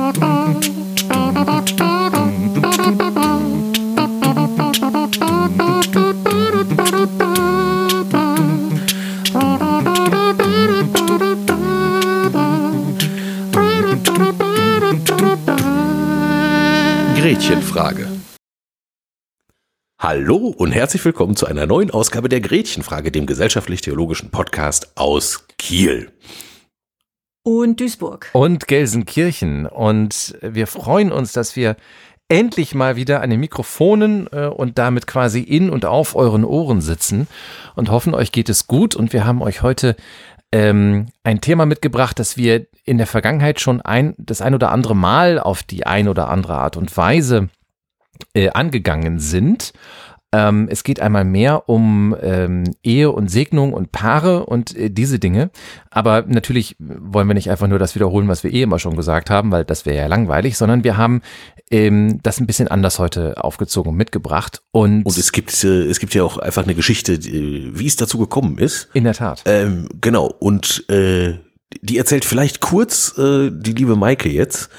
Gretchenfrage. Hallo und herzlich willkommen zu einer neuen Ausgabe der Gretchenfrage, dem gesellschaftlich-theologischen Podcast aus Kiel. Und Duisburg. Und Gelsenkirchen. Und wir freuen uns, dass wir endlich mal wieder an den Mikrofonen und damit quasi in und auf euren Ohren sitzen und hoffen, euch geht es gut. Und wir haben euch heute ein Thema mitgebracht, das wir in der Vergangenheit schon das ein oder andere Mal auf die ein oder andere Art und Weise angegangen sind. Es geht einmal mehr um Ehe und Segnung und Paare und diese Dinge. Aber natürlich wollen wir nicht einfach nur das wiederholen, was wir immer schon gesagt haben, weil das wäre ja langweilig, sondern wir haben das ein bisschen anders heute aufgezogen und mitgebracht. Und es gibt ja auch einfach eine Geschichte, wie es dazu gekommen ist. In der Tat. Genau. Und die erzählt vielleicht kurz die liebe Maike jetzt,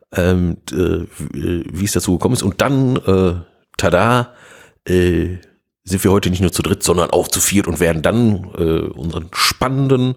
wie es dazu gekommen ist. Und dann, tada, sind wir heute nicht nur zu dritt, sondern auch zu viert und werden dann unseren spannenden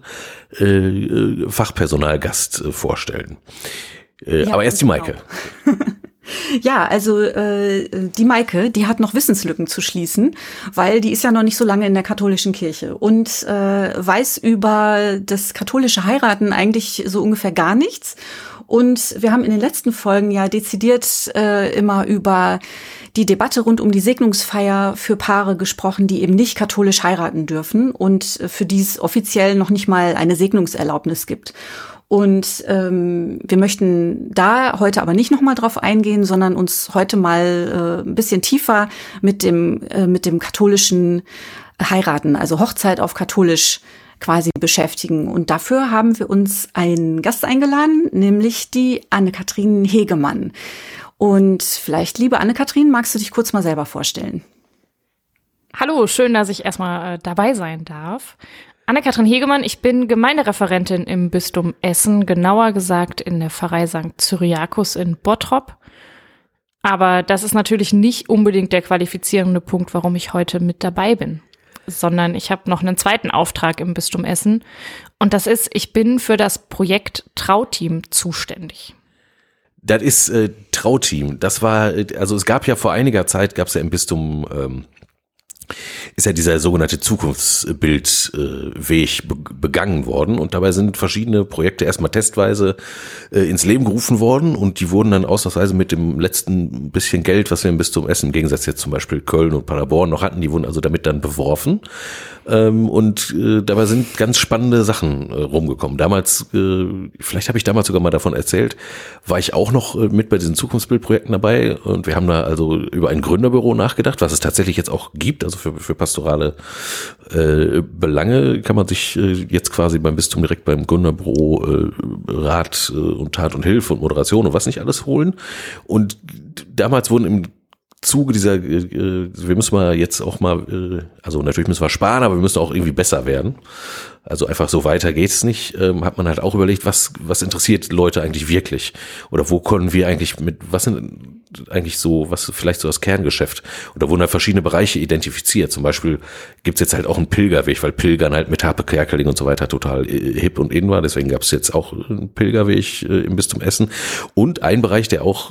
Fachpersonalgast vorstellen. Aber erst die Maike. Genau. Ja, also die Maike, die hat noch Wissenslücken zu schließen, weil die ist ja noch nicht so lange in der katholischen Kirche und weiß über das katholische Heiraten eigentlich so ungefähr gar nichts. Und wir haben in den letzten Folgen ja dezidiert immer über die Debatte rund um die Segnungsfeier für Paare gesprochen, die eben nicht katholisch heiraten dürfen und für die es offiziell noch nicht mal eine Segnungserlaubnis gibt. Und wir möchten da heute aber nicht nochmal drauf eingehen, sondern uns heute mal ein bisschen tiefer mit dem katholischen Heiraten, also Hochzeit auf katholisch quasi beschäftigen. Und dafür haben wir uns einen Gast eingeladen, nämlich die Anne-Kathrin Hegemann. Und vielleicht, liebe Anne-Kathrin, magst du dich kurz mal selber vorstellen? Hallo, schön, dass ich erstmal dabei sein darf. Anne-Kathrin Hegemann, ich bin Gemeindereferentin im Bistum Essen, genauer gesagt in der Pfarrei St. Cyriakus in Bottrop. Aber das ist natürlich nicht unbedingt der qualifizierende Punkt, warum ich heute mit dabei bin, sondern ich habe noch einen zweiten Auftrag im Bistum Essen. Und das ist, ich bin für das Projekt Trauteam zuständig. Das ist Trauteam. Das war, also es gab ja vor einiger Zeit, gab es ja im Bistum, ist ja dieser sogenannte Zukunftsbildweg begangen worden und dabei sind verschiedene Projekte erstmal testweise ins Leben gerufen worden und die wurden dann ausnahmsweise mit dem letzten bisschen Geld, was wir im Bistum Essen, im Gegensatz jetzt zum Beispiel Köln und Paderborn noch hatten, die wurden also damit dann beworfen und dabei sind ganz spannende Sachen rumgekommen. Damals, vielleicht habe ich damals sogar mal davon erzählt, war ich auch noch mit bei diesen Zukunftsbildprojekten dabei und wir haben da also über ein Gründerbüro nachgedacht, was es tatsächlich jetzt auch gibt, also für pastorale Belange kann man sich jetzt quasi beim Bistum direkt beim Gründerbüro Rat und Tat und Hilfe und Moderation und was nicht alles holen. Und damals wurden im Zuge dieser, wir müssen mal jetzt auch mal, also natürlich müssen wir sparen, aber wir müssen auch irgendwie besser werden. Also einfach so weiter geht's nicht. Hat man halt auch überlegt, was interessiert Leute eigentlich wirklich? Oder wo können wir eigentlich was sind eigentlich so, was vielleicht so das Kerngeschäft? Oder wurden halt verschiedene Bereiche identifiziert. Zum Beispiel gibt's jetzt halt auch einen Pilgerweg, weil Pilgern halt mit Harpe Kerkeling und so weiter total hip und in war. Deswegen gab's jetzt auch einen Pilgerweg im Bistum Essen. Und ein Bereich, der auch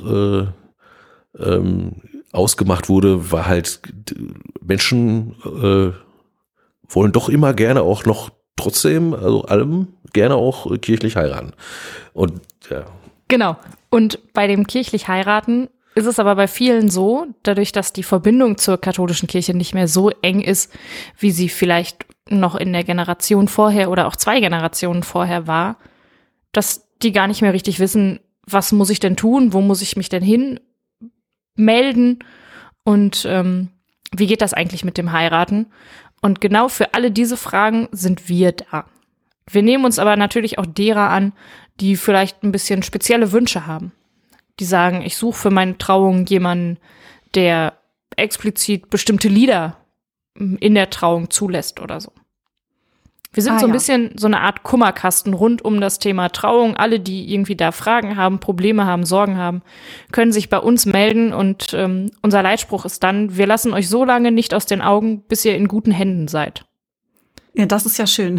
ausgemacht wurde, war halt, Menschen wollen doch immer gerne auch noch trotzdem, also allem, gerne auch kirchlich heiraten. Und ja. Genau. Und bei dem kirchlich heiraten ist es aber bei vielen so, dadurch, dass die Verbindung zur katholischen Kirche nicht mehr so eng ist, wie sie vielleicht noch in der Generation vorher oder auch 2 Generationen vorher war, dass die gar nicht mehr richtig wissen, was muss ich denn tun, wo muss ich mich denn hin melden und wie geht das eigentlich mit dem Heiraten? Und genau für alle diese Fragen sind wir da. Wir nehmen uns aber natürlich auch derer an, die vielleicht ein bisschen spezielle Wünsche haben. Die sagen, ich suche für meine Trauung jemanden, der explizit bestimmte Lieder in der Trauung zulässt oder so. Wir sind so ein bisschen so eine Art Kummerkasten rund um das Thema Trauung. Alle, die irgendwie da Fragen haben, Probleme haben, Sorgen haben, können sich bei uns melden. Und unser Leitspruch ist dann: Wir lassen euch so lange nicht aus den Augen, bis ihr in guten Händen seid. Ja, das ist ja schön.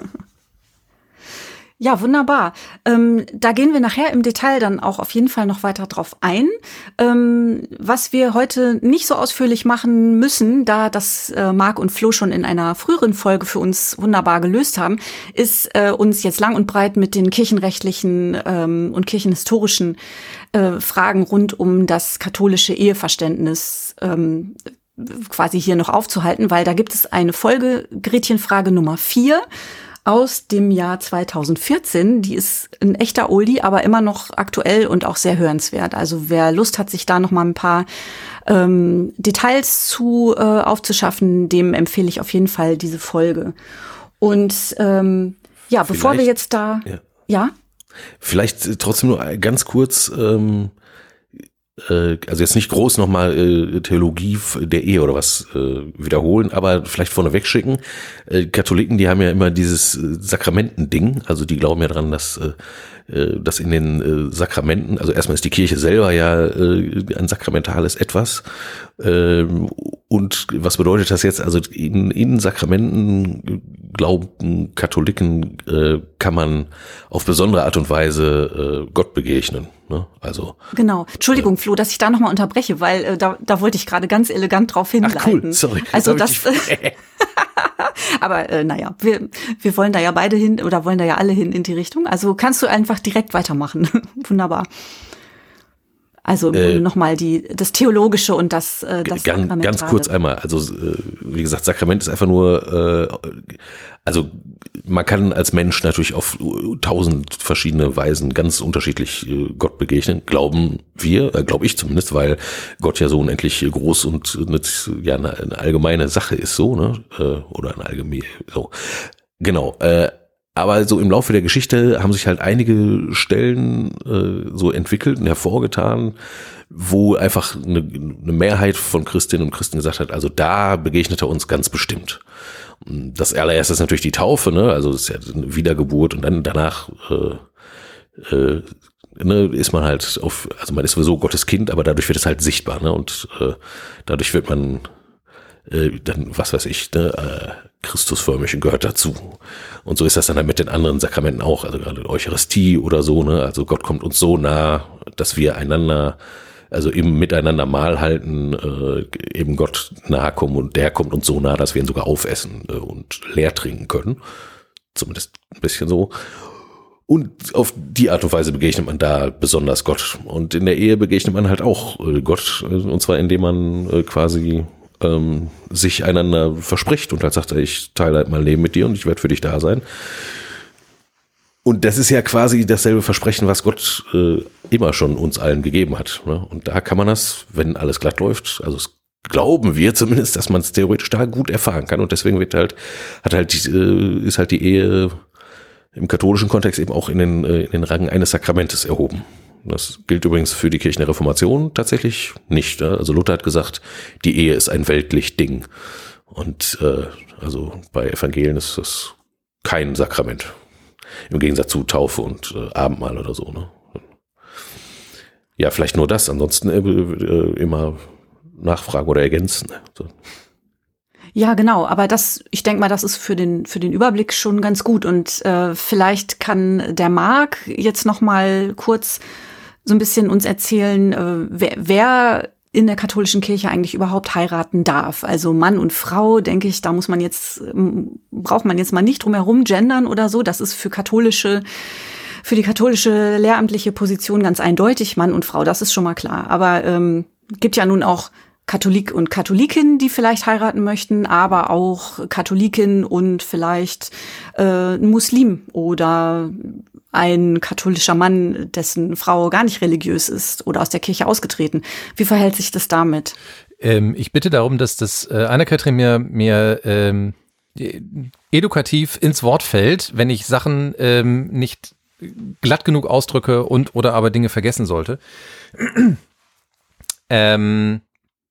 Ja, wunderbar. Da gehen wir nachher im Detail dann auch auf jeden Fall noch weiter drauf ein. Was wir heute nicht so ausführlich machen müssen, da das Marc und Flo schon in einer früheren Folge für uns wunderbar gelöst haben, ist uns jetzt lang und breit mit den kirchenrechtlichen und kirchenhistorischen Fragen rund um das katholische Eheverständnis quasi hier noch aufzuhalten, weil da gibt es eine Folge, Gretchenfrage Nummer 4, aus dem Jahr 2014. Die ist ein echter Oldie, aber immer noch aktuell und auch sehr hörenswert. Also wer Lust hat, sich da noch mal ein paar Details zu aufzuschaffen, dem empfehle ich auf jeden Fall diese Folge. Und ja, bevor wir jetzt da... Ja? Vielleicht trotzdem nur ganz kurz... also jetzt nicht groß nochmal Theologie der Ehe oder was wiederholen, aber vielleicht vorneweg schicken. Katholiken, die haben ja immer dieses Sakramenten-Ding, also die glauben ja dran, dass in den Sakramenten, also erstmal ist die Kirche selber ja ein sakramentales Etwas. Und was bedeutet das jetzt? Also in Sakramenten glauben Katholiken, kann man auf besondere Art und Weise Gott begegnen. Ne? Also genau. Entschuldigung, Flo, dass ich da nochmal unterbreche, weil da wollte ich gerade ganz elegant drauf hinleiten. Ach cool, sorry. Also das aber naja, wir wollen da ja beide hin oder wollen da ja alle hin in die Richtung. Also kannst du einfach direkt weitermachen. Wunderbar. Also nochmal das Theologische und das Sakramentale. Ganz kurz einmal, also wie gesagt, Sakrament ist einfach nur, also man kann als Mensch natürlich auf 1000 verschiedene Weisen ganz unterschiedlich Gott begegnen, glauben wir, glaube ich zumindest, weil Gott ja so unendlich groß und eine allgemeine Sache ist, so, ne? Oder eine allgemeine, so. Genau, aber so im Laufe der Geschichte haben sich halt einige Stellen so entwickelt und hervorgetan, wo einfach eine Mehrheit von Christinnen und Christen gesagt hat, also da begegnet er uns ganz bestimmt. Das allererste ist natürlich die Taufe, ne? Also das ist ja eine Wiedergeburt und dann danach ist man halt also man ist sowieso Gottes Kind, aber dadurch wird es halt sichtbar, ne? Und dadurch wird man dann, was weiß ich, Christusförmig und gehört dazu. Und so ist das dann halt mit den anderen Sakramenten auch, also gerade Eucharistie oder so, ne? Also Gott kommt uns so nah, dass wir einander, also eben miteinander Mahl halten, eben Gott nahe kommen und der kommt uns so nah, dass wir ihn sogar aufessen und leer trinken können. Zumindest ein bisschen so. Und auf die Art und Weise begegnet man da besonders Gott. Und in der Ehe begegnet man halt auch Gott, und zwar indem man quasi sich einander verspricht und halt sagt, ich teile halt mein Leben mit dir und ich werde für dich da sein. Und das ist ja quasi dasselbe Versprechen, was Gott immer schon uns allen gegeben hat. Ne? Und da kann man das, wenn alles glatt läuft, also das glauben wir zumindest, dass man es theoretisch da gut erfahren kann. Und deswegen ist halt die Ehe im katholischen Kontext eben auch in den Rang eines Sakramentes erhoben. Das gilt übrigens für die Kirchen der Reformation tatsächlich nicht. Also Luther hat gesagt, die Ehe ist ein weltlich Ding. Und also bei Evangelien ist das kein Sakrament. Im Gegensatz zu Taufe und Abendmahl oder so. Ne? Ja, vielleicht nur das. Ansonsten immer nachfragen oder ergänzen. So. Ja, genau. Aber ich denke mal, das ist für den Überblick schon ganz gut. Und vielleicht kann der Marc jetzt noch mal kurz so ein bisschen uns erzählen, wer in der katholischen Kirche eigentlich überhaupt heiraten darf. Also Mann und Frau, denke ich, da braucht man jetzt mal nicht drum herum gendern oder so. Das ist für die katholische lehramtliche Position ganz eindeutig, Mann und Frau, das ist schon mal klar. Aber gibt ja nun auch Katholik und Katholikin, die vielleicht heiraten möchten, aber auch Katholikin und vielleicht ein Muslim oder ein katholischer Mann, dessen Frau gar nicht religiös ist oder aus der Kirche ausgetreten. Wie verhält sich das damit? Ich bitte darum, dass das Anna-Kathrin mir edukativ ins Wort fällt, wenn ich Sachen nicht glatt genug ausdrücke oder aber Dinge vergessen sollte.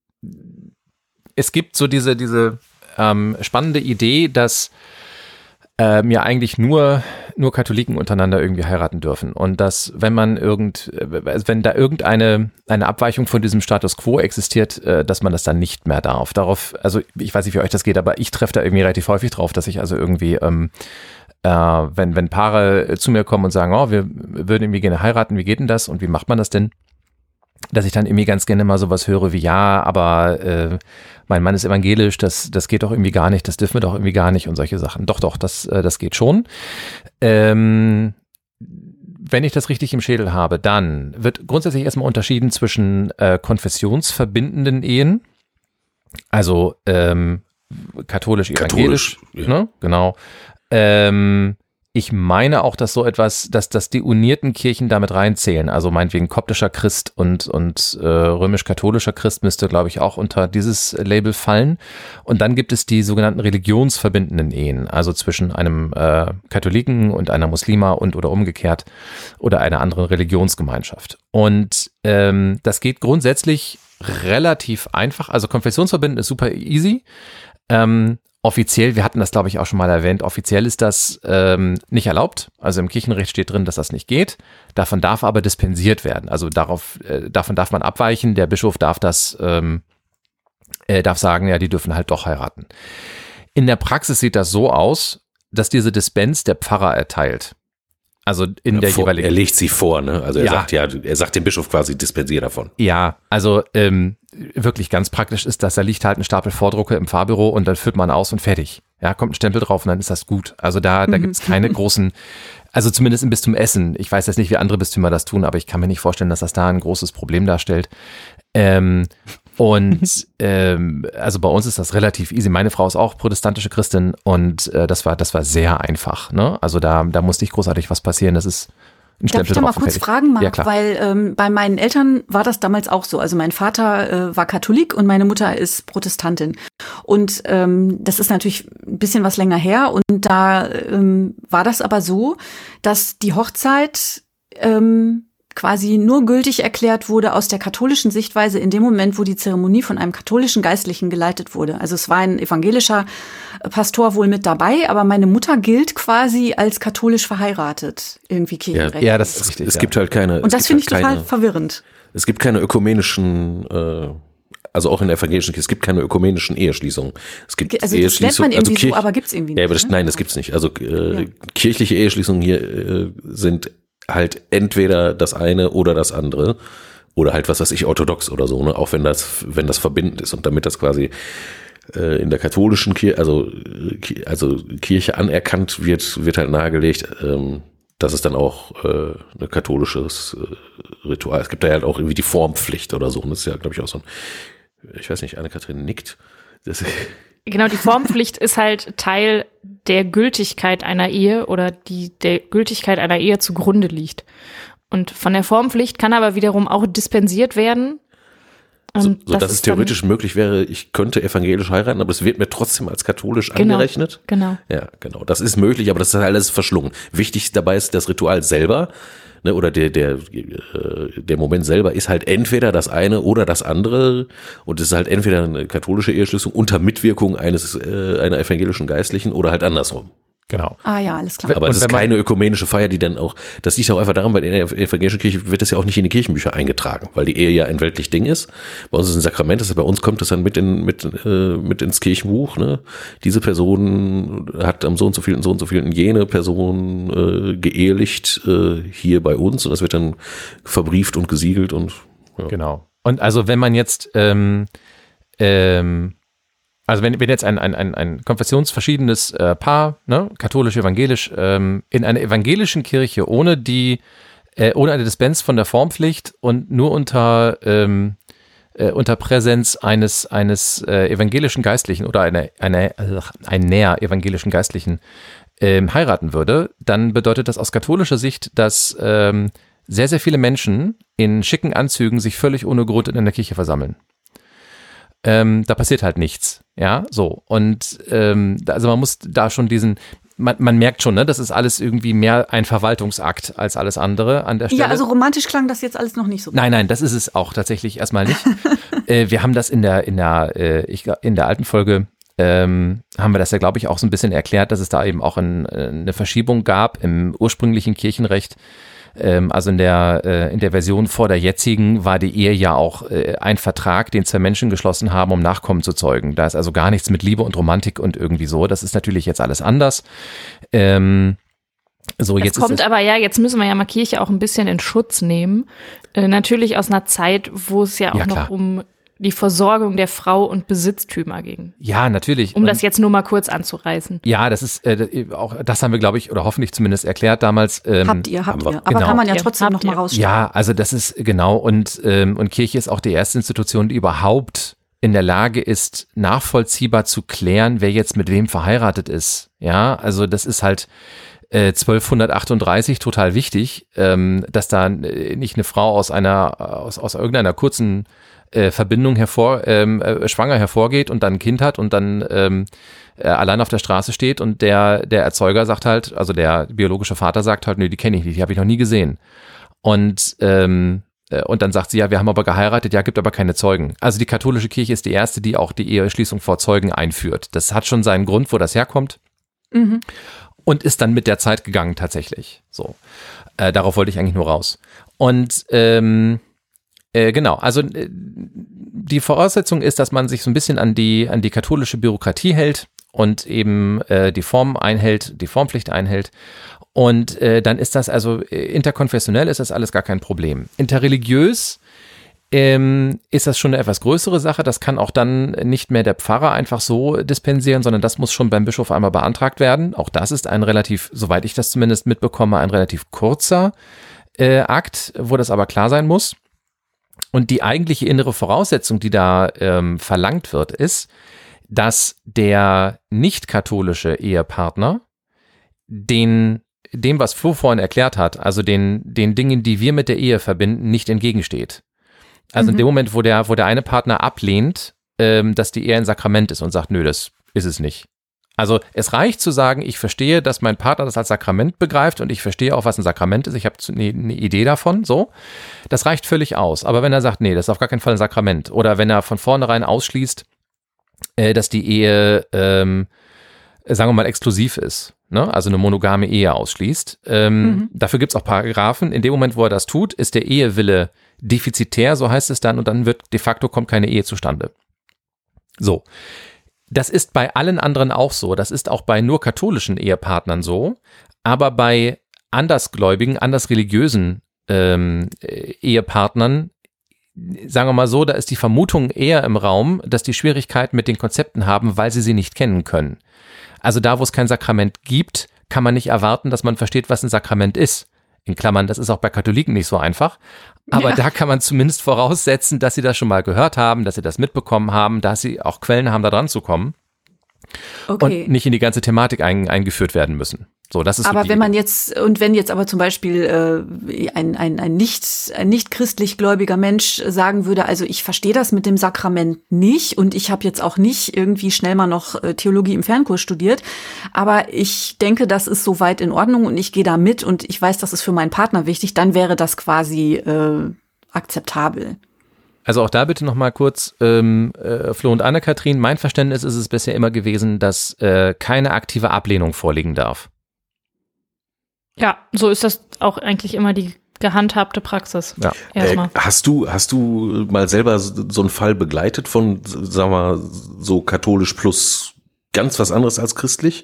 Es gibt so diese spannende Idee, dass ja eigentlich nur Katholiken untereinander irgendwie heiraten dürfen. Und dass, wenn da irgendeine Abweichung von diesem Status quo existiert, dass man das dann nicht mehr darf. Darauf, also ich weiß nicht, wie euch das geht, aber ich treffe da irgendwie relativ häufig drauf, dass ich also irgendwie, wenn Paare zu mir kommen und sagen, oh, wir würden irgendwie gerne heiraten, wie geht denn das und wie macht man das denn? Dass ich dann irgendwie ganz gerne mal sowas höre wie, ja, aber mein Mann ist evangelisch, das geht doch irgendwie gar nicht, das dürfen wir doch irgendwie gar nicht und solche Sachen. Doch, das geht schon. Wenn ich das richtig im Schädel habe, dann wird grundsätzlich erstmal unterschieden zwischen konfessionsverbindenden Ehen, also katholisch-evangelisch, ja. Ne? Genau. Ich meine auch, dass so etwas, dass die unierten Kirchen damit reinzählen. Also meinetwegen koptischer Christ und römisch-katholischer Christ müsste, glaube ich, auch unter dieses Label fallen. Und dann gibt es die sogenannten religionsverbindenden Ehen, also zwischen einem Katholiken und einer Muslima oder umgekehrt oder einer anderen Religionsgemeinschaft. Und das geht grundsätzlich relativ einfach. Also konfessionsverbindend ist super easy. Offiziell, wir hatten das glaube ich auch schon mal erwähnt, offiziell ist das nicht erlaubt. Also im Kirchenrecht steht drin, dass das nicht geht. Davon darf aber dispensiert werden. Also davon darf man abweichen. Der Bischof darf darf sagen, ja, die dürfen halt doch heiraten. In der Praxis sieht das so aus, dass diese Dispens der Pfarrer erteilt. Also in der jeweiligen. Er legt sie vor, ne? Also er sagt dem Bischof quasi, dispensier davon. Ja, also wirklich ganz praktisch ist, dass da liegt halt ein Stapel Vordrucke im Pfarrbüro und dann füllt man aus und fertig. Ja, kommt ein Stempel drauf und dann ist das gut. Also da gibt es keine großen, also zumindest im Bistum Essen. Ich weiß jetzt nicht, wie andere Bistümer das tun, aber ich kann mir nicht vorstellen, dass das da ein großes Problem darstellt. Also bei uns ist das relativ easy. Meine Frau ist auch protestantische Christin und das war sehr einfach. Ne? Also da musste nicht großartig was passieren. Das ist ein Stempel drauf. Darf ich da mal kurz fragen, Marc? Ja, klar. Weil bei meinen Eltern war das damals auch so. Also mein Vater war Katholik und meine Mutter ist Protestantin. Und das ist natürlich ein bisschen was länger her. Und da war das aber so, dass die Hochzeit quasi nur gültig erklärt wurde aus der katholischen Sichtweise in dem Moment, wo die Zeremonie von einem katholischen Geistlichen geleitet wurde. Also es war ein evangelischer Pastor wohl mit dabei, aber meine Mutter gilt quasi als katholisch verheiratet, irgendwie kirchenrechtlich. Ja, das ist richtig. Es gibt halt keine. Und das finde ich total verwirrend. Es gibt keine ökumenischen, also auch in der evangelischen Kirche, es gibt keine ökumenischen Eheschließungen. Es gibt also das nennt man irgendwie so, aber gibt's irgendwie nicht. Ja, aber nein, das gibt's nicht. Also kirchliche Eheschließungen hier sind halt entweder das eine oder das andere oder halt was weiß ich, orthodox oder so, ne? Auch wenn das verbindend ist und damit das quasi in der katholischen Kirche, also Kirche anerkannt wird halt nahegelegt, dass es dann auch ein katholisches Ritual. Es gibt da halt auch irgendwie die Formpflicht oder so. Und das ist ja, glaube ich, auch so ein, ich weiß nicht, Anne-Kathrin nickt. Genau, die Formpflicht ist halt Teil der Gültigkeit einer Ehe oder die der Gültigkeit einer Ehe zugrunde liegt. Und von der Formpflicht kann aber wiederum auch dispensiert werden. So dass es theoretisch möglich wäre, ich könnte evangelisch heiraten, aber es wird mir trotzdem als katholisch angerechnet. Genau. Ja, genau. Das ist möglich, aber das ist alles verschlungen. Wichtig dabei ist das Ritual selber, ne, oder der Moment selber ist halt entweder das eine oder das andere und es ist halt entweder eine katholische Eheschließung unter Mitwirkung einer evangelischen Geistlichen oder halt andersrum. Genau. Ah ja, alles klar. Aber es ist keine ökumenische Feier, die dann auch, das liegt auch einfach daran, weil in der evangelischen Kirche wird das ja auch nicht in die Kirchenbücher eingetragen, weil die Ehe ja ein weltlich Ding ist. Bei uns ist es ein Sakrament, bei uns kommt es dann mit ins Kirchenbuch, ne? Diese Person hat am so und so vielen jene Person geehelicht hier bei uns und das wird dann verbrieft und gesiegelt und ja. Genau. Und also wenn man jetzt also wenn jetzt ein konfessionsverschiedenes Paar, ne, katholisch, evangelisch, in einer evangelischen Kirche ohne eine Dispens von der Formpflicht und nur unter Präsenz eines evangelischen Geistlichen oder einer evangelischen Geistlichen heiraten würde, dann bedeutet das aus katholischer Sicht, dass sehr, sehr viele Menschen in schicken Anzügen sich völlig ohne Grund in einer Kirche versammeln. Da passiert halt nichts, ja, so. Und also man muss da schon man merkt schon, ne, das ist alles irgendwie mehr ein Verwaltungsakt als alles andere an der Stelle. Ja, also romantisch klang das jetzt alles noch nicht so. Nein, das ist es auch tatsächlich erstmal nicht. Wir haben das in der alten Folge haben wir das ja, glaube ich, auch so ein bisschen erklärt, dass es da eben auch eine Verschiebung gab im ursprünglichen Kirchenrecht. Also in der Version vor der jetzigen war die Ehe ja auch ein Vertrag, den 2 Menschen geschlossen haben, um Nachkommen zu zeugen. Da ist also gar nichts mit Liebe und Romantik und irgendwie so. Das ist natürlich jetzt alles anders. Jetzt müssen wir ja mal Kirche auch ein bisschen in Schutz nehmen. Natürlich aus einer Zeit, wo es ja auch noch um die Versorgung der Frau und Besitztümer ging. Ja, natürlich. Um das jetzt nur mal kurz anzureißen. Ja, das ist auch, das haben wir, glaube ich, oder hoffentlich zumindest erklärt damals. Habt ihr. Aber kann man ja trotzdem noch mal rausstellen. Ja, also das ist genau. Und Kirche ist auch die erste Institution, die überhaupt in der Lage ist, nachvollziehbar zu klären, wer jetzt mit wem verheiratet ist. Ja, also das ist halt 1238 total wichtig, dass da nicht eine Frau aus irgendeiner kurzen Verbindung schwanger hervorgeht und dann ein Kind hat und dann allein auf der Straße steht und der Erzeuger sagt halt, also der biologische Vater sagt halt, nee, die kenne ich nicht, die habe ich noch nie gesehen. Und dann sagt sie, ja, wir haben aber geheiratet, ja, gibt aber keine Zeugen. Also die katholische Kirche ist die erste, die auch die Eheschließung vor Zeugen einführt. Das hat schon seinen Grund, wo das herkommt. Mhm. Und ist dann mit der Zeit gegangen tatsächlich. So, darauf wollte ich eigentlich nur raus. Und genau, also die Voraussetzung ist, dass man sich so ein bisschen an die katholische Bürokratie hält und eben die Formpflicht einhält. Und dann ist das also interkonfessionell ist das alles gar kein Problem. Interreligiös ist das schon eine etwas größere Sache. Das kann auch dann nicht mehr der Pfarrer einfach so dispensieren, sondern das muss schon beim Bischof einmal beantragt werden. Auch das ist ein relativ, soweit ich das zumindest mitbekomme, ein relativ kurzer Akt, wo das aber klar sein muss. Und die eigentliche innere Voraussetzung, die da verlangt wird, ist, dass der nicht-katholische Ehepartner dem, was Flo vorhin erklärt hat, also den Dingen, die wir mit der Ehe verbinden, nicht entgegensteht. Also in dem Moment, wo der eine Partner ablehnt, dass die Ehe ein Sakrament ist und sagt, nö, das ist es nicht. Also es reicht zu sagen, ich verstehe, dass mein Partner das als Sakrament begreift und ich verstehe auch, was ein Sakrament ist. Ich habe eine Idee davon, so. Das reicht völlig aus. Aber wenn er sagt, nee, das ist auf gar keinen Fall ein Sakrament oder wenn er von vornherein ausschließt, dass die Ehe, sagen wir mal, exklusiv ist, ne? Also eine monogame Ehe ausschließt. Dafür gibt es auch Paragraphen. In dem Moment, wo er das tut, ist der Ehewille defizitär, so heißt es dann, und dann wird de facto kommt keine Ehe zustande. So. Das ist bei allen anderen auch so. Das ist auch bei nur katholischen Ehepartnern so. Aber bei andersgläubigen, andersreligiösen Ehepartnern, sagen wir mal so, da ist die Vermutung eher im Raum, dass die Schwierigkeiten mit den Konzepten haben, weil sie nicht kennen können. Also da, wo es kein Sakrament gibt, kann man nicht erwarten, dass man versteht, was ein Sakrament ist. In Klammern, das ist auch bei Katholiken nicht so einfach. Aber da kann man zumindest voraussetzen, dass sie das schon mal gehört haben, dass sie das mitbekommen haben, dass sie auch Quellen haben, da dran zu kommen. Okay. Und nicht in die ganze Thematik eingeführt werden müssen. So, das ist aber so wenn jetzt aber zum Beispiel ein nicht christlich gläubiger Mensch sagen würde, also ich verstehe das mit dem Sakrament nicht und ich habe jetzt auch nicht irgendwie schnell mal noch Theologie im Fernkurs studiert, aber ich denke, das ist soweit in Ordnung und ich gehe da mit und ich weiß, das ist für meinen Partner wichtig, dann wäre das quasi akzeptabel. Also auch da bitte noch mal kurz, Flo und Anne-Kathrin, mein Verständnis ist es bisher immer gewesen, dass keine aktive Ablehnung vorliegen darf. Ja, so ist das auch eigentlich immer die gehandhabte Praxis. Ja. Hast du mal selber so einen Fall begleitet von, sagen wir mal, so katholisch plus ganz was anderes als christlich?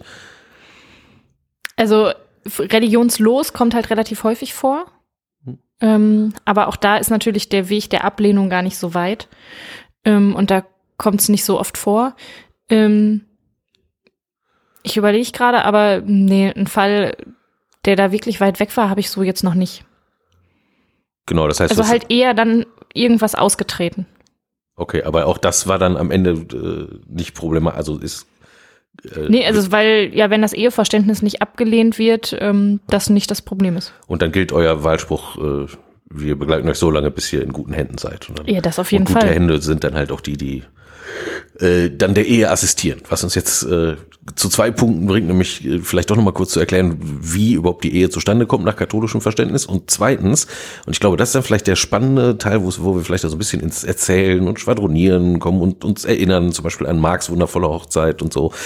Also religionslos kommt halt relativ häufig vor. Aber auch da ist natürlich der Weg der Ablehnung gar nicht so weit. Und da kommt es nicht so oft vor. Ich überlege gerade, aber nee, ein Fall, der da wirklich weit weg war, habe ich so jetzt noch nicht. Genau, das heißt. Also halt eher dann irgendwas ausgetreten. Okay, aber auch das war dann am Ende nicht problematisch, also ist. Nee, also weil, ja, wenn das Eheverständnis nicht abgelehnt wird, das nicht das Problem ist. Und dann gilt euer Wahlspruch, wir begleiten euch so lange, bis ihr in guten Händen seid. Und dann, ja, das auf jeden Fall. Fall. Gute Hände sind dann halt auch die dann der Ehe assistieren, was uns jetzt zu 2 Punkten bringt, nämlich vielleicht doch nochmal kurz zu erklären, wie überhaupt die Ehe zustande kommt nach katholischem Verständnis, und zweitens, und ich glaube, das ist dann vielleicht der spannende Teil, wo wir vielleicht da so ein bisschen ins Erzählen und Schwadronieren kommen und uns erinnern, zum Beispiel an Marks wundervolle Hochzeit und so.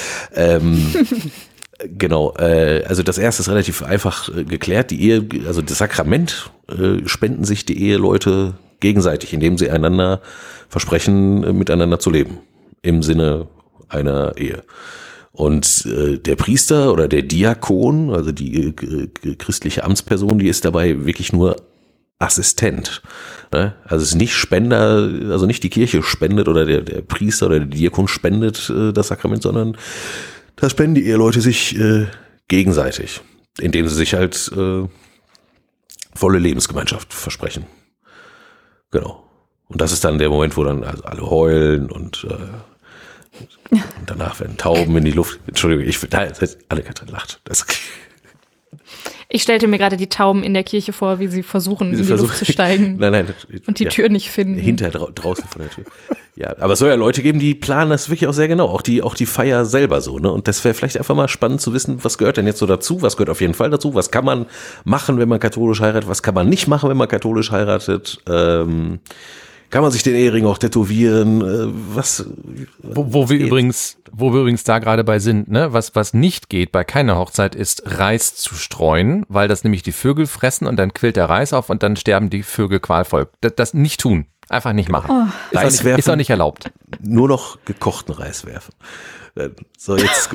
Genau, also das erste ist relativ einfach geklärt. Die Ehe, also das Sakrament, spenden sich die Eheleute gegenseitig, indem sie einander versprechen, miteinander zu leben, im Sinne einer Ehe. Und der Priester oder der Diakon, also die christliche Amtsperson, die ist dabei wirklich nur Assistent. Ne? Also es ist nicht Spender, also nicht die Kirche spendet oder der Priester oder der Diakon spendet das Sakrament, sondern da spenden die Eheleute sich gegenseitig, indem sie sich halt volle Lebensgemeinschaft versprechen. Genau. Und das ist dann der Moment, wo dann also alle heulen und danach werden Tauben in die Luft. Entschuldigung, Anne-Kathrin lacht. Ich stellte mir gerade die Tauben in der Kirche vor, wie sie versuchen, in die Luft zu steigen. Nein. Und die Tür nicht finden. Draußen von der Tür. Ja, aber es soll ja Leute geben, die planen das wirklich auch sehr genau. Auch die Feier selber so, ne? Und das wäre vielleicht einfach mal spannend zu wissen, was gehört denn jetzt so dazu? Was gehört auf jeden Fall dazu? Was kann man machen, wenn man katholisch heiratet? Was kann man nicht machen, wenn man katholisch heiratet? Kann man sich den Ehering auch tätowieren? Wo wir übrigens da gerade bei sind, ne? Was nicht geht bei keiner Hochzeit ist, Reis zu streuen, weil das nämlich die Vögel fressen und dann quillt der Reis auf und dann sterben die Vögel qualvoll. Das nicht tun. Einfach nicht machen. Oh. Ist auch nicht erlaubt. Nur noch gekochten Reis werfen. So, jetzt.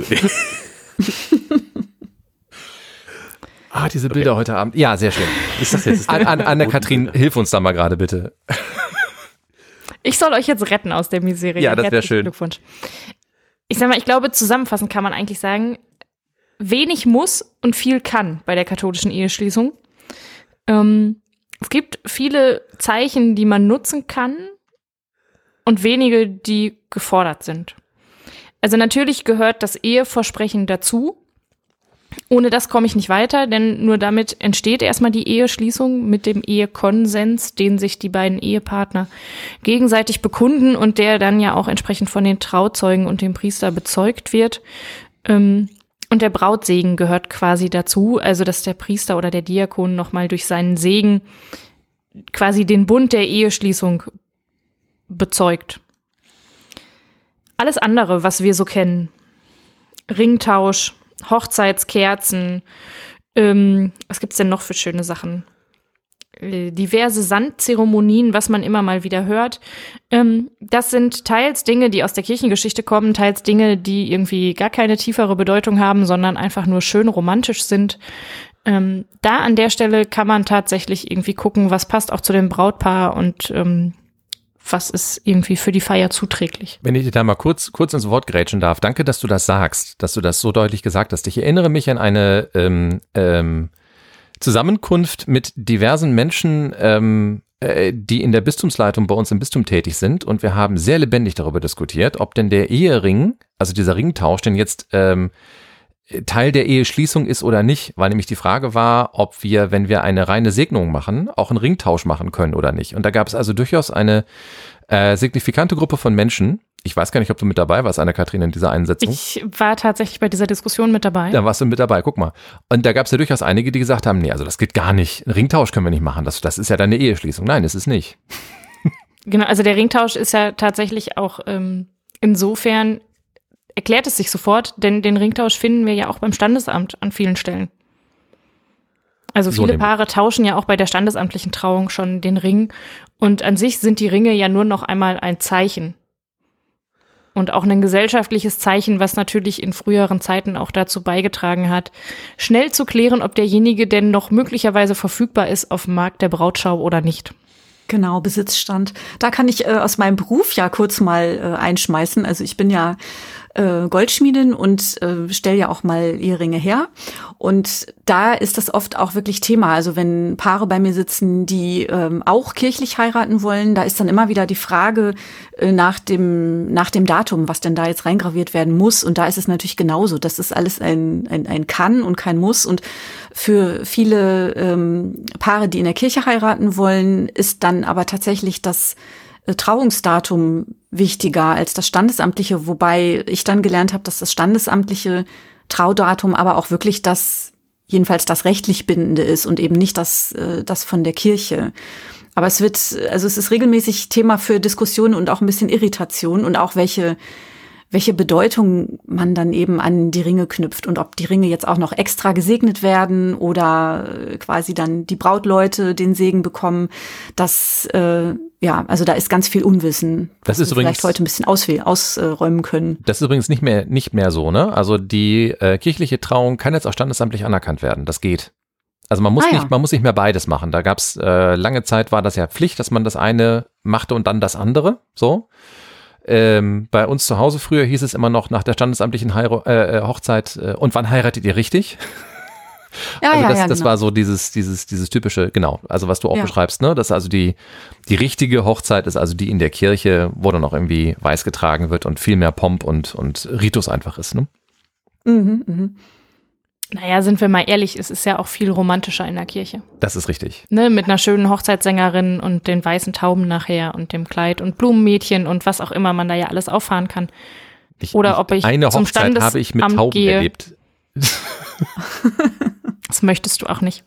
Diese Bilder heute Abend. Ja, sehr schön. Ich sag jetzt. Anne-Kathrin, hilf uns da mal gerade bitte. Ich soll euch jetzt retten aus der Miserie. Ja, das wäre schön. Glückwunsch. Ich sag mal, ich glaube, zusammenfassend kann man eigentlich sagen, wenig muss und viel kann bei der katholischen Eheschließung. Es gibt viele Zeichen, die man nutzen kann und wenige, die gefordert sind. Also natürlich gehört das Eheversprechen dazu. Ohne das komme ich nicht weiter, denn nur damit entsteht erstmal die Eheschließung mit dem Ehekonsens, den sich die beiden Ehepartner gegenseitig bekunden und der dann ja auch entsprechend von den Trauzeugen und dem Priester bezeugt wird. Und der Brautsegen gehört quasi dazu, also dass der Priester oder der Diakon nochmal durch seinen Segen quasi den Bund der Eheschließung bezeugt. Alles andere, was wir so kennen, Ringtausch, Hochzeitskerzen, was gibt's denn noch für schöne Sachen? Diverse Sandzeremonien, was man immer mal wieder hört. Das sind teils Dinge, die aus der Kirchengeschichte kommen, teils Dinge, die irgendwie gar keine tiefere Bedeutung haben, sondern einfach nur schön romantisch sind. Da an der Stelle kann man tatsächlich irgendwie gucken, was passt auch zu dem Brautpaar und was ist irgendwie für die Feier zuträglich. Wenn ich dir da mal kurz ins Wort grätschen darf, danke, dass du das sagst, dass du das so deutlich gesagt hast. Ich erinnere mich an eine Zusammenkunft mit diversen Menschen, die in der Bistumsleitung bei uns im Bistum tätig sind, und wir haben sehr lebendig darüber diskutiert, ob denn der Ehering, also dieser Ringtausch, denn jetzt Teil der Eheschließung ist oder nicht, weil nämlich die Frage war, ob wir, wenn wir eine reine Segnung machen, auch einen Ringtausch machen können oder nicht. Und da gab es also durchaus eine signifikante Gruppe von Menschen. Ich weiß gar nicht, ob du mit dabei warst, Anne-Kathrin, in dieser Einsetzung. Ich war tatsächlich bei dieser Diskussion mit dabei. Da warst du mit dabei, guck mal. Und da gab es ja durchaus einige, die gesagt haben, nee, also das geht gar nicht. Einen Ringtausch können wir nicht machen. Das ist ja dann eine Eheschließung. Nein, ist es nicht. Genau, also der Ringtausch ist ja tatsächlich auch insofern erklärt es sich sofort, denn den Ringtausch finden wir ja auch beim Standesamt an vielen Stellen. Also viele Paare tauschen ja auch bei der standesamtlichen Trauung schon den Ring, und an sich sind die Ringe ja nur noch einmal ein Zeichen. Und auch ein gesellschaftliches Zeichen, was natürlich in früheren Zeiten auch dazu beigetragen hat, schnell zu klären, ob derjenige denn noch möglicherweise verfügbar ist auf dem Markt der Brautschau oder nicht. Genau, Besitzstand. Da kann ich aus meinem Beruf ja kurz mal einschmeißen. Also ich bin ja Goldschmiedin und stelle ja auch mal Eheringe her. Und da ist das oft auch wirklich Thema. Also wenn Paare bei mir sitzen, die auch kirchlich heiraten wollen, da ist dann immer wieder die Frage nach dem Datum, was denn da jetzt reingraviert werden muss. Und da ist es natürlich genauso. Das ist alles ein Kann und kein Muss. Und für viele Paare, die in der Kirche heiraten wollen, ist dann aber tatsächlich das Trauungsdatum wichtiger als das standesamtliche, wobei ich dann gelernt habe, dass das standesamtliche Traudatum aber auch wirklich jedenfalls das rechtlich Bindende ist und eben nicht das von der Kirche. Aber es ist regelmäßig Thema für Diskussionen und auch ein bisschen Irritation und auch welche Bedeutung man dann eben an die Ringe knüpft und ob die Ringe jetzt auch noch extra gesegnet werden oder quasi dann die Brautleute den Segen bekommen. Also da ist ganz viel Unwissen, das ist übrigens, vielleicht heute ein bisschen ausräumen können. Das ist übrigens nicht mehr so, ne? Also die kirchliche Trauung kann jetzt auch standesamtlich anerkannt werden. Das geht. Also man muss nicht mehr beides machen. Da gab's lange Zeit war das ja Pflicht, dass man das eine machte und dann das andere. So. Bei uns zu Hause früher hieß es immer noch nach der standesamtlichen Hochzeit, und wann heiratet ihr richtig? Das genau. war so dieses typische, genau, also was du auch beschreibst, ne? Dass also die richtige Hochzeit ist also die in der Kirche, wo dann auch irgendwie weiß getragen wird und viel mehr Pomp und Ritus einfach ist, ne? Naja, sind wir mal ehrlich, es ist ja auch viel romantischer in der Kirche. Das ist richtig. Ne, mit einer schönen Hochzeitssängerin und den weißen Tauben nachher und dem Kleid und Blumenmädchen und was auch immer man da ja alles auffahren kann. Ob ich eine zum Hochzeit habe ich mit Tauben gehe. erlebt. Das möchtest du auch nicht.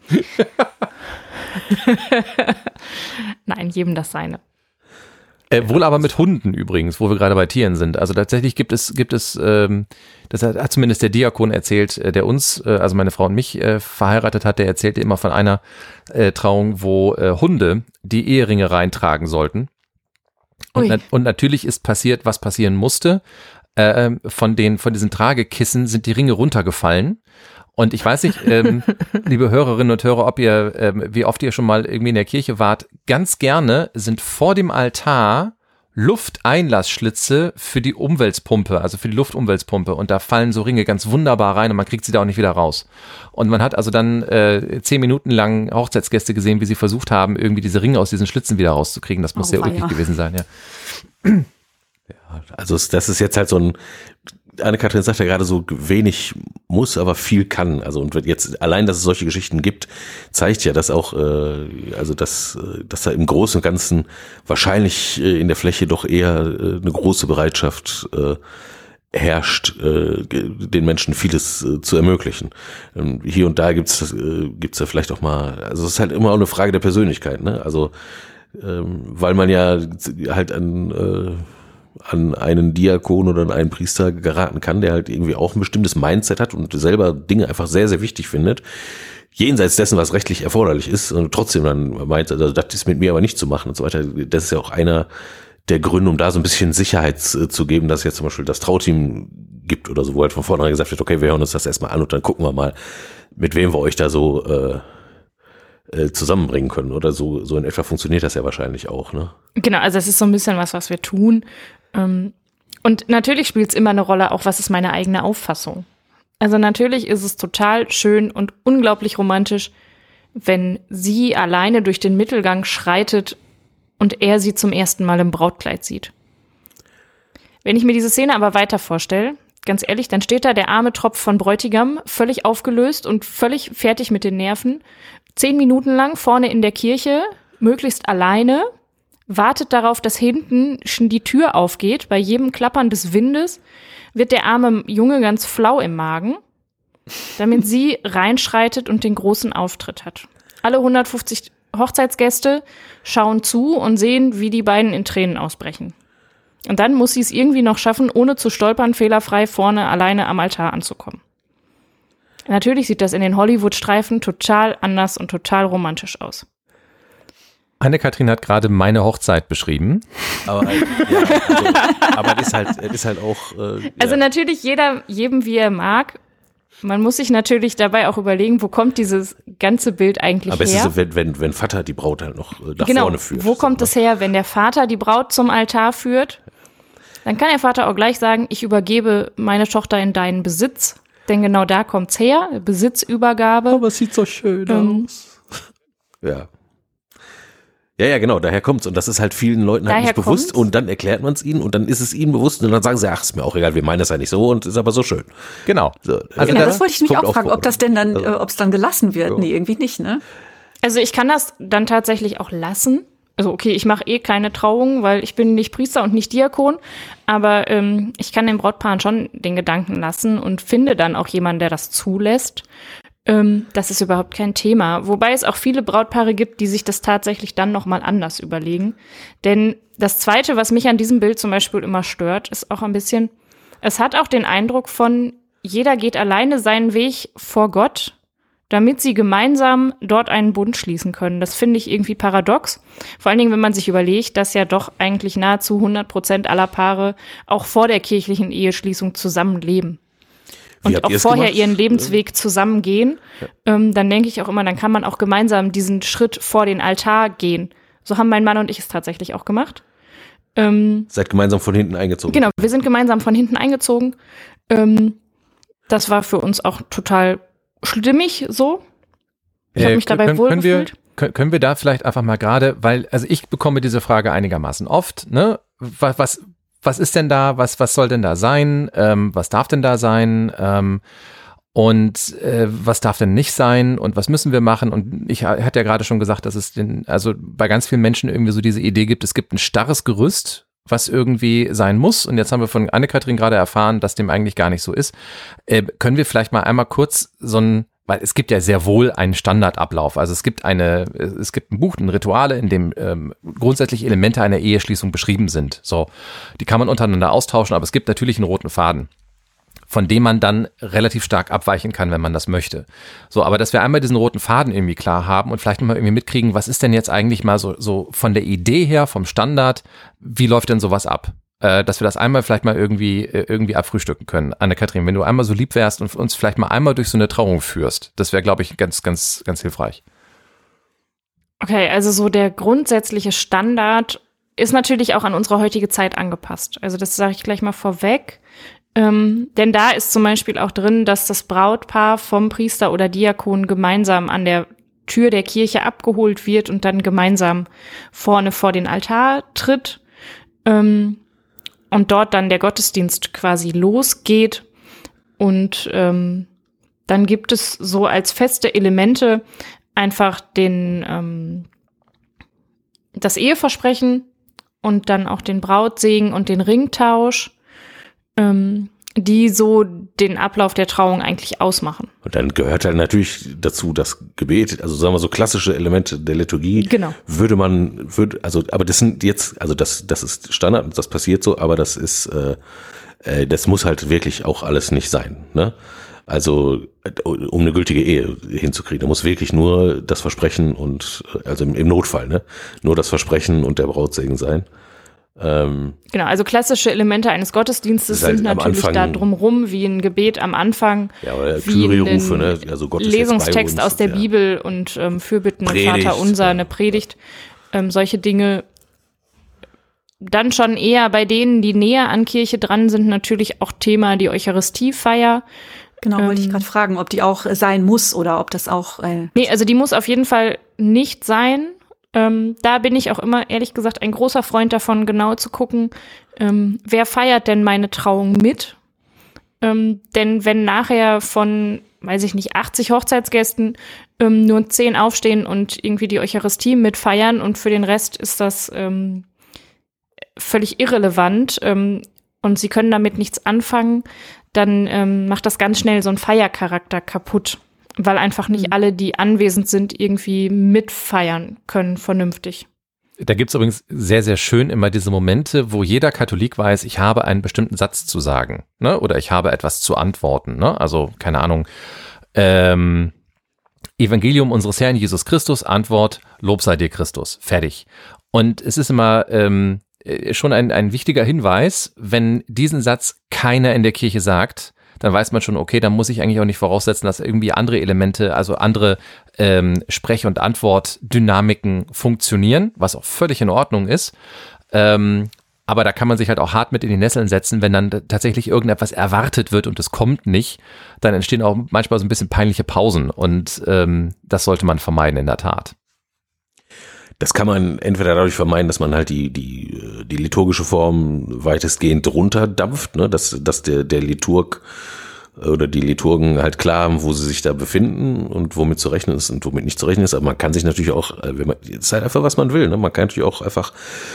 Nein, jedem das seine. Wohl aber mit Hunden übrigens, wo wir gerade bei Tieren sind. Also tatsächlich gibt es, das hat zumindest der Diakon erzählt, der uns, also meine Frau und mich verheiratet hat, der erzählte immer von einer Trauung, wo Hunde die Eheringe reintragen sollten. Und natürlich ist passiert, was passieren musste. Von diesen Tragekissen sind die Ringe runtergefallen. Und ich weiß nicht, liebe Hörerinnen und Hörer, wie oft ihr schon mal irgendwie in der Kirche wart. Ganz gerne sind vor dem Altar Lufteinlassschlitze für die Umweltpumpe, also für die Luftumweltpumpe. Und da fallen so Ringe ganz wunderbar rein und man kriegt sie da auch nicht wieder raus. Und man hat also dann 10 Minuten lang Hochzeitsgäste gesehen, wie sie versucht haben, irgendwie diese Ringe aus diesen Schlitzen wieder rauszukriegen. Das muss sehr ulkig gewesen sein, ja. Ja, also das ist jetzt halt so Anne-Kathrin sagt ja gerade so, wenig muss, aber viel kann. Also und jetzt allein, dass es solche Geschichten gibt, zeigt ja, dass auch, dass da im Großen und Ganzen wahrscheinlich in der Fläche doch eher eine große Bereitschaft herrscht, den Menschen vieles zu ermöglichen. Hier und da gibt's ja vielleicht auch mal, also es ist halt immer auch eine Frage der Persönlichkeit, ne? Also weil man ja halt an einen Diakon oder an einen Priester geraten kann, der halt irgendwie auch ein bestimmtes Mindset hat und selber Dinge einfach sehr, sehr wichtig findet, jenseits dessen, was rechtlich erforderlich ist, und trotzdem dann meint, also das ist mit mir aber nicht zu machen und so weiter. Das ist ja auch einer der Gründe, um da so ein bisschen Sicherheit zu geben, dass es jetzt zum Beispiel das Trauteam gibt oder so, wo halt von vornherein gesagt wird, okay, wir hören uns das erstmal an und dann gucken wir mal, mit wem wir euch da so zusammenbringen können, oder so in etwa funktioniert das ja wahrscheinlich auch, ne? Genau, also es ist so ein bisschen was wir tun. Und natürlich spielt es immer eine Rolle, auch was ist meine eigene Auffassung. Also natürlich ist es total schön und unglaublich romantisch, wenn sie alleine durch den Mittelgang schreitet und er sie zum ersten Mal im Brautkleid sieht. Wenn ich mir diese Szene aber weiter vorstelle, ganz ehrlich, dann steht da der arme Tropf von Bräutigam, völlig aufgelöst und völlig fertig mit den Nerven, 10 Minuten lang vorne in der Kirche, möglichst alleine, wartet darauf, dass hinten schon die Tür aufgeht. Bei jedem Klappern des Windes wird der arme Junge ganz flau im Magen, damit sie reinschreitet und den großen Auftritt hat. Alle 150 Hochzeitsgäste schauen zu und sehen, wie die beiden in Tränen ausbrechen. Und dann muss sie es irgendwie noch schaffen, ohne zu stolpern, fehlerfrei vorne alleine am Altar anzukommen. Natürlich sieht das in den Hollywood-Streifen total anders und total romantisch aus. Anne-Kathrin hat gerade meine Hochzeit beschrieben. Aber das ist halt auch. Also natürlich jedem wie er mag. Man muss sich natürlich dabei auch überlegen, wo kommt dieses ganze Bild eigentlich her. Aber es ist so, wenn Vater die Braut halt noch nach vorne führt. Wo kommt es her, wenn der Vater die Braut zum Altar führt? Dann kann der Vater auch gleich sagen, ich übergebe meine Tochter in deinen Besitz. Denn genau da kommt's her, Besitzübergabe. Aber es sieht so schön aus. Ja. Ja, genau, daher kommt's. Und das ist halt vielen Leuten halt nicht bewusst. Und dann erklärt man es ihnen und dann ist es ihnen bewusst und dann sagen sie, ach, ist mir auch egal, wir meinen das ja nicht so und ist aber so schön. Genau. So, also das wollte ich mich auch fragen, ob das denn dann, ob es dann gelassen wird. Ja. Nee, irgendwie nicht, ne? Also ich kann das dann tatsächlich auch lassen, Also okay, ich mache keine Trauung, weil ich bin nicht Priester und nicht Diakon, aber ich kann den Brautpaaren schon den Gedanken lassen und finde dann auch jemanden, der das zulässt. Das ist überhaupt kein Thema. Wobei es auch viele Brautpaare gibt, die sich das tatsächlich dann nochmal anders überlegen. Denn das Zweite, was mich an diesem Bild zum Beispiel immer stört, ist auch ein bisschen, es hat auch den Eindruck von, jeder geht alleine seinen Weg vor Gott, damit sie gemeinsam dort einen Bund schließen können. Das finde ich irgendwie paradox. Vor allen Dingen, wenn man sich überlegt, dass ja doch eigentlich nahezu 100% aller Paare auch vor der kirchlichen Eheschließung zusammenleben. Und auch vorher ihren Lebensweg zusammengehen. Dann denke ich auch immer, dann kann man auch gemeinsam diesen Schritt vor den Altar gehen. So haben mein Mann und ich es tatsächlich auch gemacht. Seid gemeinsam von hinten eingezogen. Genau, wir sind gemeinsam von hinten eingezogen. Das war für uns auch total stimmig so. Ich habe mich dabei wohlgefühlt. Können wir da vielleicht einfach mal gerade, weil, also ich bekomme diese Frage einigermaßen oft, ne? Was ist denn da, was soll denn da sein, was darf denn da sein und was darf denn nicht sein und was müssen wir machen? Und ich hatte ja gerade schon gesagt, dass es also bei ganz vielen Menschen irgendwie so diese Idee gibt, es gibt ein starres Gerüst, was irgendwie sein muss. Und jetzt haben wir von Anne-Kathrin gerade erfahren, dass dem eigentlich gar nicht so ist. Können wir vielleicht mal einmal kurz weil es gibt ja sehr wohl einen Standardablauf. Also es gibt ein Buch, ein Rituale, in dem grundsätzlich Elemente einer Eheschließung beschrieben sind. So, die kann man untereinander austauschen, aber es gibt natürlich einen roten Faden, von dem man dann relativ stark abweichen kann, wenn man das möchte. So, aber dass wir einmal diesen roten Faden irgendwie klar haben und vielleicht nochmal irgendwie mitkriegen, was ist denn jetzt eigentlich mal so von der Idee her, vom Standard, wie läuft denn sowas ab? Dass wir das einmal vielleicht mal irgendwie abfrühstücken können. Anne-Kathrin, wenn du einmal so lieb wärst und uns vielleicht mal einmal durch so eine Trauung führst, das wäre, glaube ich, ganz, ganz, ganz hilfreich. Okay, also so der grundsätzliche Standard ist natürlich auch an unsere heutige Zeit angepasst. Also das sage ich gleich mal vorweg. Denn da ist zum Beispiel auch drin, dass das Brautpaar vom Priester oder Diakon gemeinsam an der Tür der Kirche abgeholt wird und dann gemeinsam vorne vor den Altar tritt. Und dort dann der Gottesdienst quasi losgeht. Und dann gibt es so als feste Elemente einfach das Eheversprechen und dann auch den Brautsegen und den Ringtausch, die so den Ablauf der Trauung eigentlich ausmachen. Und dann gehört halt natürlich dazu das Gebet, also sagen wir so klassische Elemente der Liturgie. Genau. Aber das sind jetzt, also das ist Standard, das passiert so, aber das muss halt wirklich auch alles nicht sein, ne? Also, um eine gültige Ehe hinzukriegen, da muss wirklich nur das Versprechen und, also im Notfall, ne? Nur das Versprechen und der Brautsegen sein. Genau, also klassische Elemente eines Gottesdienstes halt sind natürlich da drumrum, wie ein Gebet am Anfang, ja, oder wie Kyrie-Rufe, ne? Also Gott ist Lesungstext jetzt bei uns, aus der ja. Bibel und Fürbitten, Predigt, Vater unser, eine Predigt, solche Dinge. Dann schon eher bei denen, die näher an Kirche dran sind, natürlich auch Thema die Eucharistiefeier. Genau, wollte ich gerade fragen, ob die auch sein muss oder ob das auch Nee, also die muss auf jeden Fall nicht sein. Da bin ich auch immer, ehrlich gesagt, ein großer Freund davon, genau zu gucken, wer feiert denn meine Trauung mit? Denn wenn nachher von, weiß ich nicht, 80 Hochzeitsgästen nur 10 aufstehen und irgendwie die Eucharistie mitfeiern und für den Rest ist das völlig irrelevant und sie können damit nichts anfangen, dann macht das ganz schnell so einen Feiercharakter kaputt. Weil einfach nicht alle, die anwesend sind, irgendwie mitfeiern können vernünftig. Da gibt's übrigens sehr, sehr schön immer diese Momente, wo jeder Katholik weiß, ich habe einen bestimmten Satz zu sagen, ne? Oder ich habe etwas zu antworten. Ne? Also, keine Ahnung, Evangelium unseres Herrn Jesus Christus, Antwort, Lob sei dir Christus. Fertig. Und es ist immer schon ein wichtiger Hinweis, wenn diesen Satz keiner in der Kirche sagt, dann weiß man schon, okay, dann muss ich eigentlich auch nicht voraussetzen, dass irgendwie andere Elemente, also andere Sprech- und Antwortdynamiken funktionieren, was auch völlig in Ordnung ist. Aber da kann man sich halt auch hart mit in die Nesseln setzen, wenn dann tatsächlich irgendetwas erwartet wird und es kommt nicht, dann entstehen auch manchmal so ein bisschen peinliche Pausen und das sollte man vermeiden in der Tat. Das kann man entweder dadurch vermeiden, dass man halt die liturgische Form weitestgehend runterdampft, ne, dass der Liturg oder die Liturgen halt klar haben, wo sie sich da befinden und womit zu rechnen ist und womit nicht zu rechnen ist. Aber man kann sich natürlich auch, wenn man, ist halt einfach, was man will, ne? Man kann natürlich auch einfach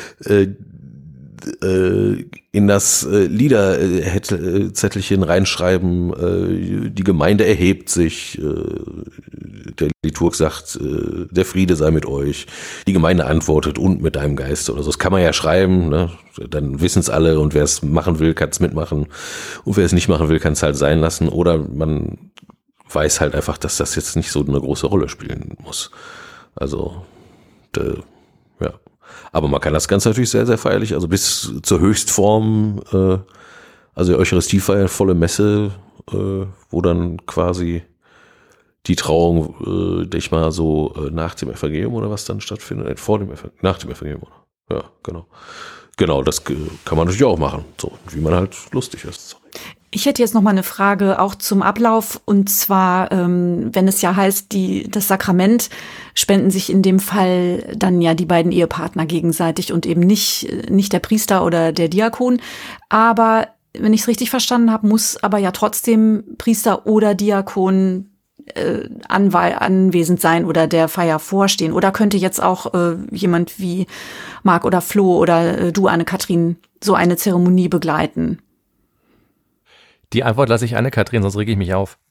in das Liederzettelchen reinschreiben, die Gemeinde erhebt sich, der Liturg sagt, der Friede sei mit euch, die Gemeinde antwortet und mit deinem Geist oder so. Das kann man ja schreiben, ne? Dann wissen es alle und wer es machen will, kann es mitmachen und wer es nicht machen will, kann es halt sein lassen oder man weiß halt einfach, dass das jetzt nicht so eine große Rolle spielen muss. Also, ja. Aber man kann das Ganze natürlich sehr, sehr feierlich, also bis zur Höchstform, also Eucharistiefeier, volle Messe, wo dann quasi die Trauung, denke ich mal, so nach dem Evangelium oder was dann stattfindet, nach dem Evangelium, oder? Ja, genau. Genau, das kann man natürlich auch machen, so wie man halt lustig ist. Ich hätte jetzt noch mal eine Frage auch zum Ablauf, und zwar, wenn es ja heißt, das Sakrament spenden sich in dem Fall dann ja die beiden Ehepartner gegenseitig und eben nicht der Priester oder der Diakon. Aber wenn ich es richtig verstanden habe, muss aber ja trotzdem Priester oder Diakon anwesend sein oder der Feier vorstehen. Oder könnte jetzt auch jemand wie Marc oder Flo oder du, Anne-Kathrin, so eine Zeremonie begleiten? Die Antwort lasse ich Anne-Kathrin, sonst rege ich mich auf.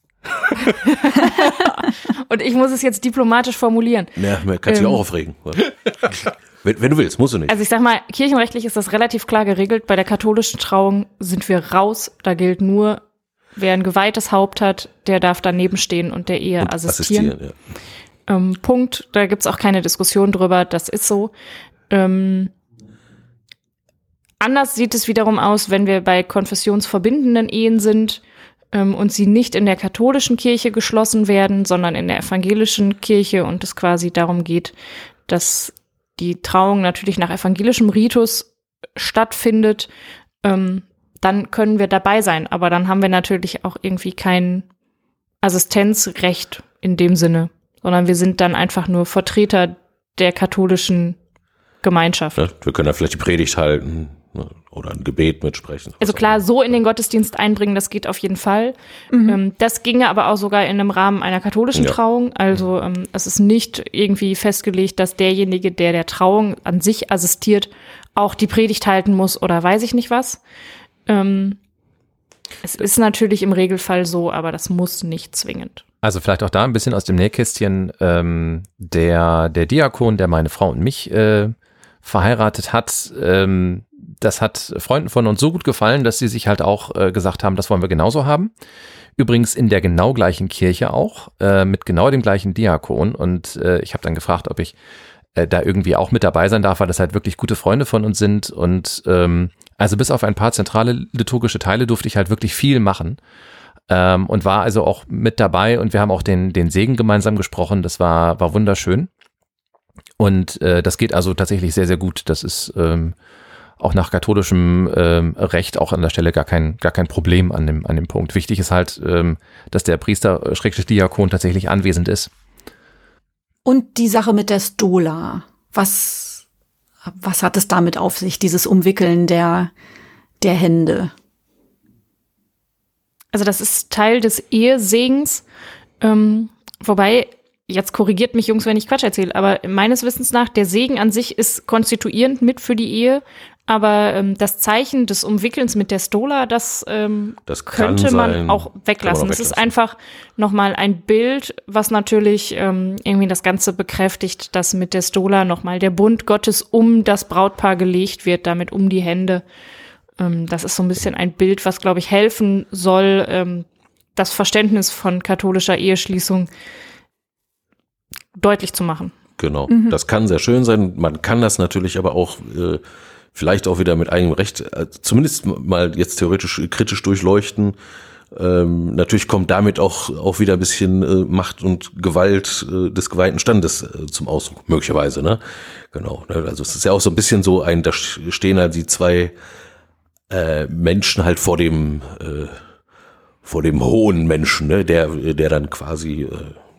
Und ich muss es jetzt diplomatisch formulieren. Ja, man kann sich auch aufregen. Wenn du willst, musst du nicht. Also ich sag mal, kirchenrechtlich ist das relativ klar geregelt. Bei der katholischen Trauung sind wir raus. Da gilt nur, wer ein geweihtes Haupt hat, der darf daneben stehen und der Ehe assistieren. Ja. Punkt. Da gibt's auch keine Diskussion drüber. Das ist so. Anders sieht es wiederum aus, wenn wir bei konfessionsverbindenden Ehen sind und sie nicht in der katholischen Kirche geschlossen werden, sondern in der evangelischen Kirche und es quasi darum geht, dass die Trauung natürlich nach evangelischem Ritus stattfindet, dann können wir dabei sein. Aber dann haben wir natürlich auch irgendwie kein Assistenzrecht in dem Sinne, sondern wir sind dann einfach nur Vertreter der katholischen Gemeinschaft. Ja, wir können da vielleicht die Predigt halten oder ein Gebet mitsprechen. Also klar, so in den Gottesdienst einbringen, das geht auf jeden Fall. Das ginge aber auch sogar in einem Rahmen einer katholischen Trauung. Also es ist nicht irgendwie festgelegt, dass derjenige, der der Trauung an sich assistiert, auch die Predigt halten muss oder weiß ich nicht was. Es ist natürlich im Regelfall so, aber das muss nicht zwingend. Also vielleicht auch da ein bisschen aus dem Nähkästchen, der Diakon, der meine Frau und mich verheiratet hat, das hat Freunden von uns so gut gefallen, dass sie sich halt auch gesagt haben, das wollen wir genauso haben. Übrigens in der genau gleichen Kirche auch, mit genau dem gleichen Diakon. Und ich habe dann gefragt, ob ich da irgendwie auch mit dabei sein darf, weil das halt wirklich gute Freunde von uns sind. Und also bis auf ein paar zentrale liturgische Teile durfte ich halt wirklich viel machen. Und war also auch mit dabei und wir haben auch den Segen gemeinsam gesprochen. Das war wunderschön. Und das geht also tatsächlich sehr, sehr gut. Das ist auch nach katholischem Recht auch an der Stelle gar kein Problem an dem Punkt. Wichtig ist halt, dass der Priester /Diakon tatsächlich anwesend ist. Und die Sache mit der Stola. Was hat es damit auf sich, dieses Umwickeln der Hände? Also das ist Teil des Ehesegens, wobei, jetzt korrigiert mich Jungs, wenn ich Quatsch erzähle, aber meines Wissens nach, der Segen an sich ist konstituierend mit für die Ehe, aber das Zeichen des Umwickelns mit der Stola, das könnte man auch weglassen. Das ist einfach nochmal ein Bild, was natürlich irgendwie das Ganze bekräftigt, dass mit der Stola nochmal der Bund Gottes um das Brautpaar gelegt wird, damit um die Hände. Das ist so ein bisschen ein Bild, was, glaube ich, helfen soll, das Verständnis von katholischer Eheschließung deutlich zu machen. Genau, das kann sehr schön sein. Man kann das natürlich aber auch vielleicht auch wieder mit eigenem Recht, zumindest mal jetzt theoretisch kritisch durchleuchten. Natürlich kommt damit auch wieder ein bisschen Macht und Gewalt des geweihten Standes zum Ausdruck, möglicherweise, ne? Genau, ne? Also es ist ja auch so ein bisschen so da stehen halt die zwei Menschen halt vor dem hohen Menschen, ne? Der dann quasi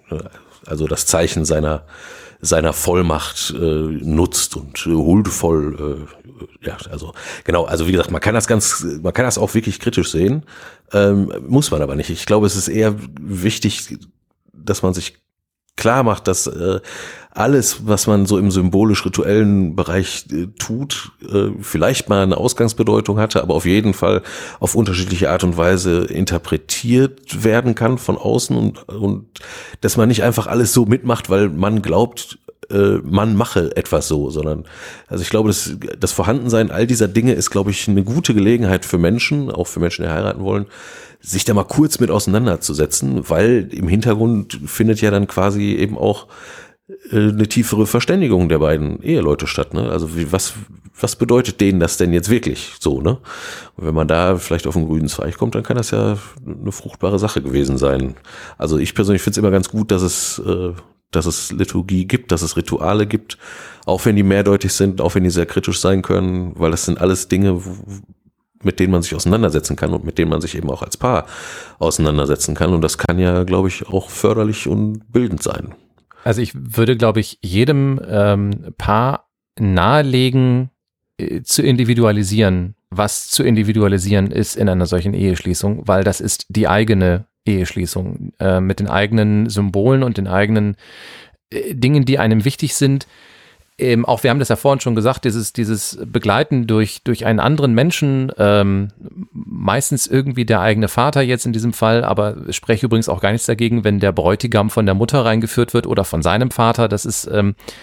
also das Zeichen seiner Vollmacht nutzt und huldvoll, also genau, also wie gesagt, man kann das auch wirklich kritisch sehen, muss man aber nicht. Ich glaube, es ist eher wichtig, dass man sich klar macht, dass alles, was man so im symbolisch-rituellen Bereich tut, vielleicht mal eine Ausgangsbedeutung hatte, aber auf jeden Fall auf unterschiedliche Art und Weise interpretiert werden kann von außen und dass man nicht einfach alles so mitmacht, weil man glaubt, man mache etwas so, sondern also ich glaube, das Vorhandensein all dieser Dinge ist, glaube ich, eine gute Gelegenheit für Menschen, auch für Menschen, die heiraten wollen, sich da mal kurz mit auseinanderzusetzen, weil im Hintergrund findet ja dann quasi eben auch eine tiefere Verständigung der beiden Eheleute statt, ne? Also was bedeutet denen das denn jetzt wirklich so, ne? Und wenn man da vielleicht auf den grünen Zweig kommt, dann kann das ja eine fruchtbare Sache gewesen sein. Also ich persönlich finde es immer ganz gut, dass es Liturgie gibt, dass es Rituale gibt, auch wenn die mehrdeutig sind, auch wenn die sehr kritisch sein können, weil das sind alles Dinge, mit denen man sich auseinandersetzen kann und mit denen man sich eben auch als Paar auseinandersetzen kann. Und das kann ja, glaube ich, auch förderlich und bildend sein. Also ich würde, glaube ich, jedem Paar nahelegen, zu individualisieren, was zu individualisieren ist in einer solchen Eheschließung, weil das ist die eigene Eheschließung mit den eigenen Symbolen und den eigenen Dingen, die einem wichtig sind. Auch wir haben das ja vorhin schon gesagt, dieses Begleiten durch einen anderen Menschen, meistens irgendwie der eigene Vater jetzt in diesem Fall, aber ich spreche übrigens auch gar nichts dagegen, wenn der Bräutigam von der Mutter reingeführt wird oder von seinem Vater. Das ist,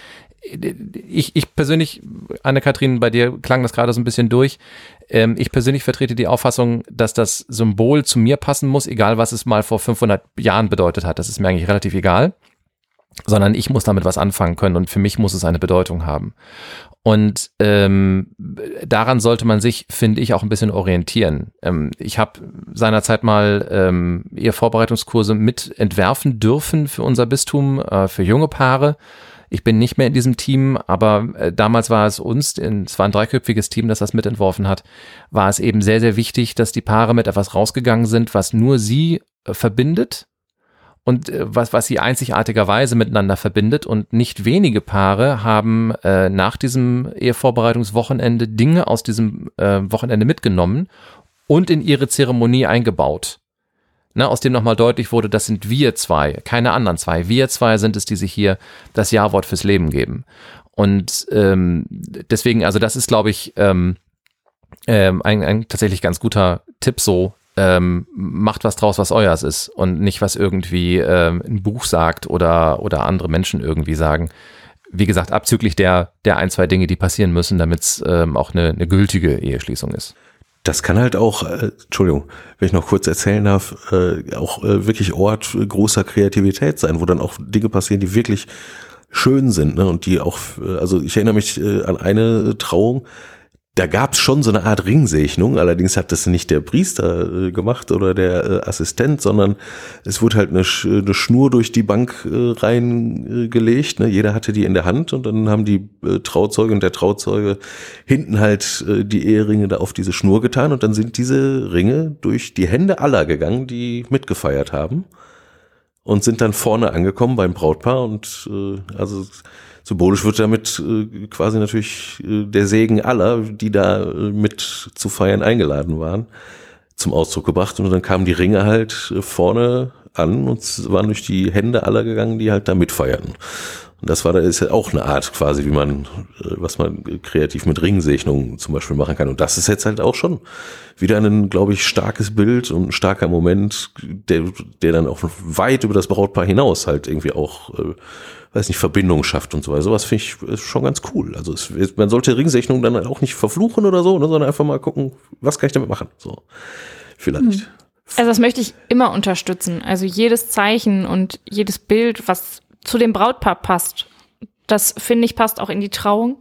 ich persönlich, Anne-Kathrin, bei dir klang das gerade so ein bisschen durch. Ich persönlich vertrete die Auffassung, dass das Symbol zu mir passen muss, egal was es mal vor 500 Jahren bedeutet hat. Das ist mir eigentlich relativ egal. Sondern ich muss damit was anfangen können und für mich muss es eine Bedeutung haben. Und daran sollte man sich, finde ich, auch ein bisschen orientieren. Ich habe seinerzeit mal Ehevorbereitungskurse mit entwerfen dürfen für unser Bistum, für junge Paare. Ich bin nicht mehr in diesem Team, aber damals war es uns, es war ein dreiköpfiges Team, das mitentworfen hat, war es eben sehr, sehr wichtig, dass die Paare mit etwas rausgegangen sind, was nur sie verbindet. Und was sie einzigartigerweise miteinander verbindet. Und nicht wenige Paare haben nach diesem Ehevorbereitungswochenende Dinge aus diesem Wochenende mitgenommen und in ihre Zeremonie eingebaut. Na, aus dem nochmal deutlich wurde, das sind wir zwei, keine anderen zwei. Wir zwei sind es, die sich hier das Ja-Wort fürs Leben geben. Und deswegen, also das ist, glaube ich, ein tatsächlich ganz guter Tipp so. Macht was draus, was euers ist und nicht, was irgendwie ein Buch sagt oder andere Menschen irgendwie sagen. Wie gesagt, abzüglich der ein, zwei Dinge, die passieren müssen, damit es auch eine gültige Eheschließung ist. Das kann halt auch, Entschuldigung, wenn ich noch kurz erzählen darf, auch wirklich Ort großer Kreativität sein, wo dann auch Dinge passieren, die wirklich schön sind, ne? Und die auch, also ich erinnere mich an eine Trauung, da gab es schon so eine Art Ringsegnung, allerdings hat das nicht der Priester gemacht oder der Assistent, sondern es wurde halt eine Schnur durch die Bank reingelegt, ne? Jeder hatte die in der Hand und dann haben die Trauzeuge und der Trauzeuge hinten halt die Eheringe da auf diese Schnur getan und dann sind diese Ringe durch die Hände aller gegangen, die mitgefeiert haben und sind dann vorne angekommen beim Brautpaar und also symbolisch wird damit quasi natürlich der Segen aller, die da mit zu feiern eingeladen waren, zum Ausdruck gebracht. Und dann kamen die Ringe halt vorne an und waren durch die Hände aller gegangen, die halt da mitfeierten. Und das ist ja auch eine Art quasi, wie man, was man kreativ mit Ringsegnungen zum Beispiel machen kann. Und das ist jetzt halt auch schon wieder ein, glaube ich, starkes Bild und ein starker Moment, der dann auch weit über das Brautpaar hinaus halt irgendwie auch weiß nicht, Verbindung schafft und so weiter. Sowas finde ich ist schon ganz cool. Also man sollte Ringsegnungen dann auch nicht verfluchen oder so, ne, sondern einfach mal gucken, was kann ich damit machen. So, vielleicht. Also das möchte ich immer unterstützen. Also jedes Zeichen und jedes Bild, was zu dem Brautpaar passt, das finde ich passt auch in die Trauung.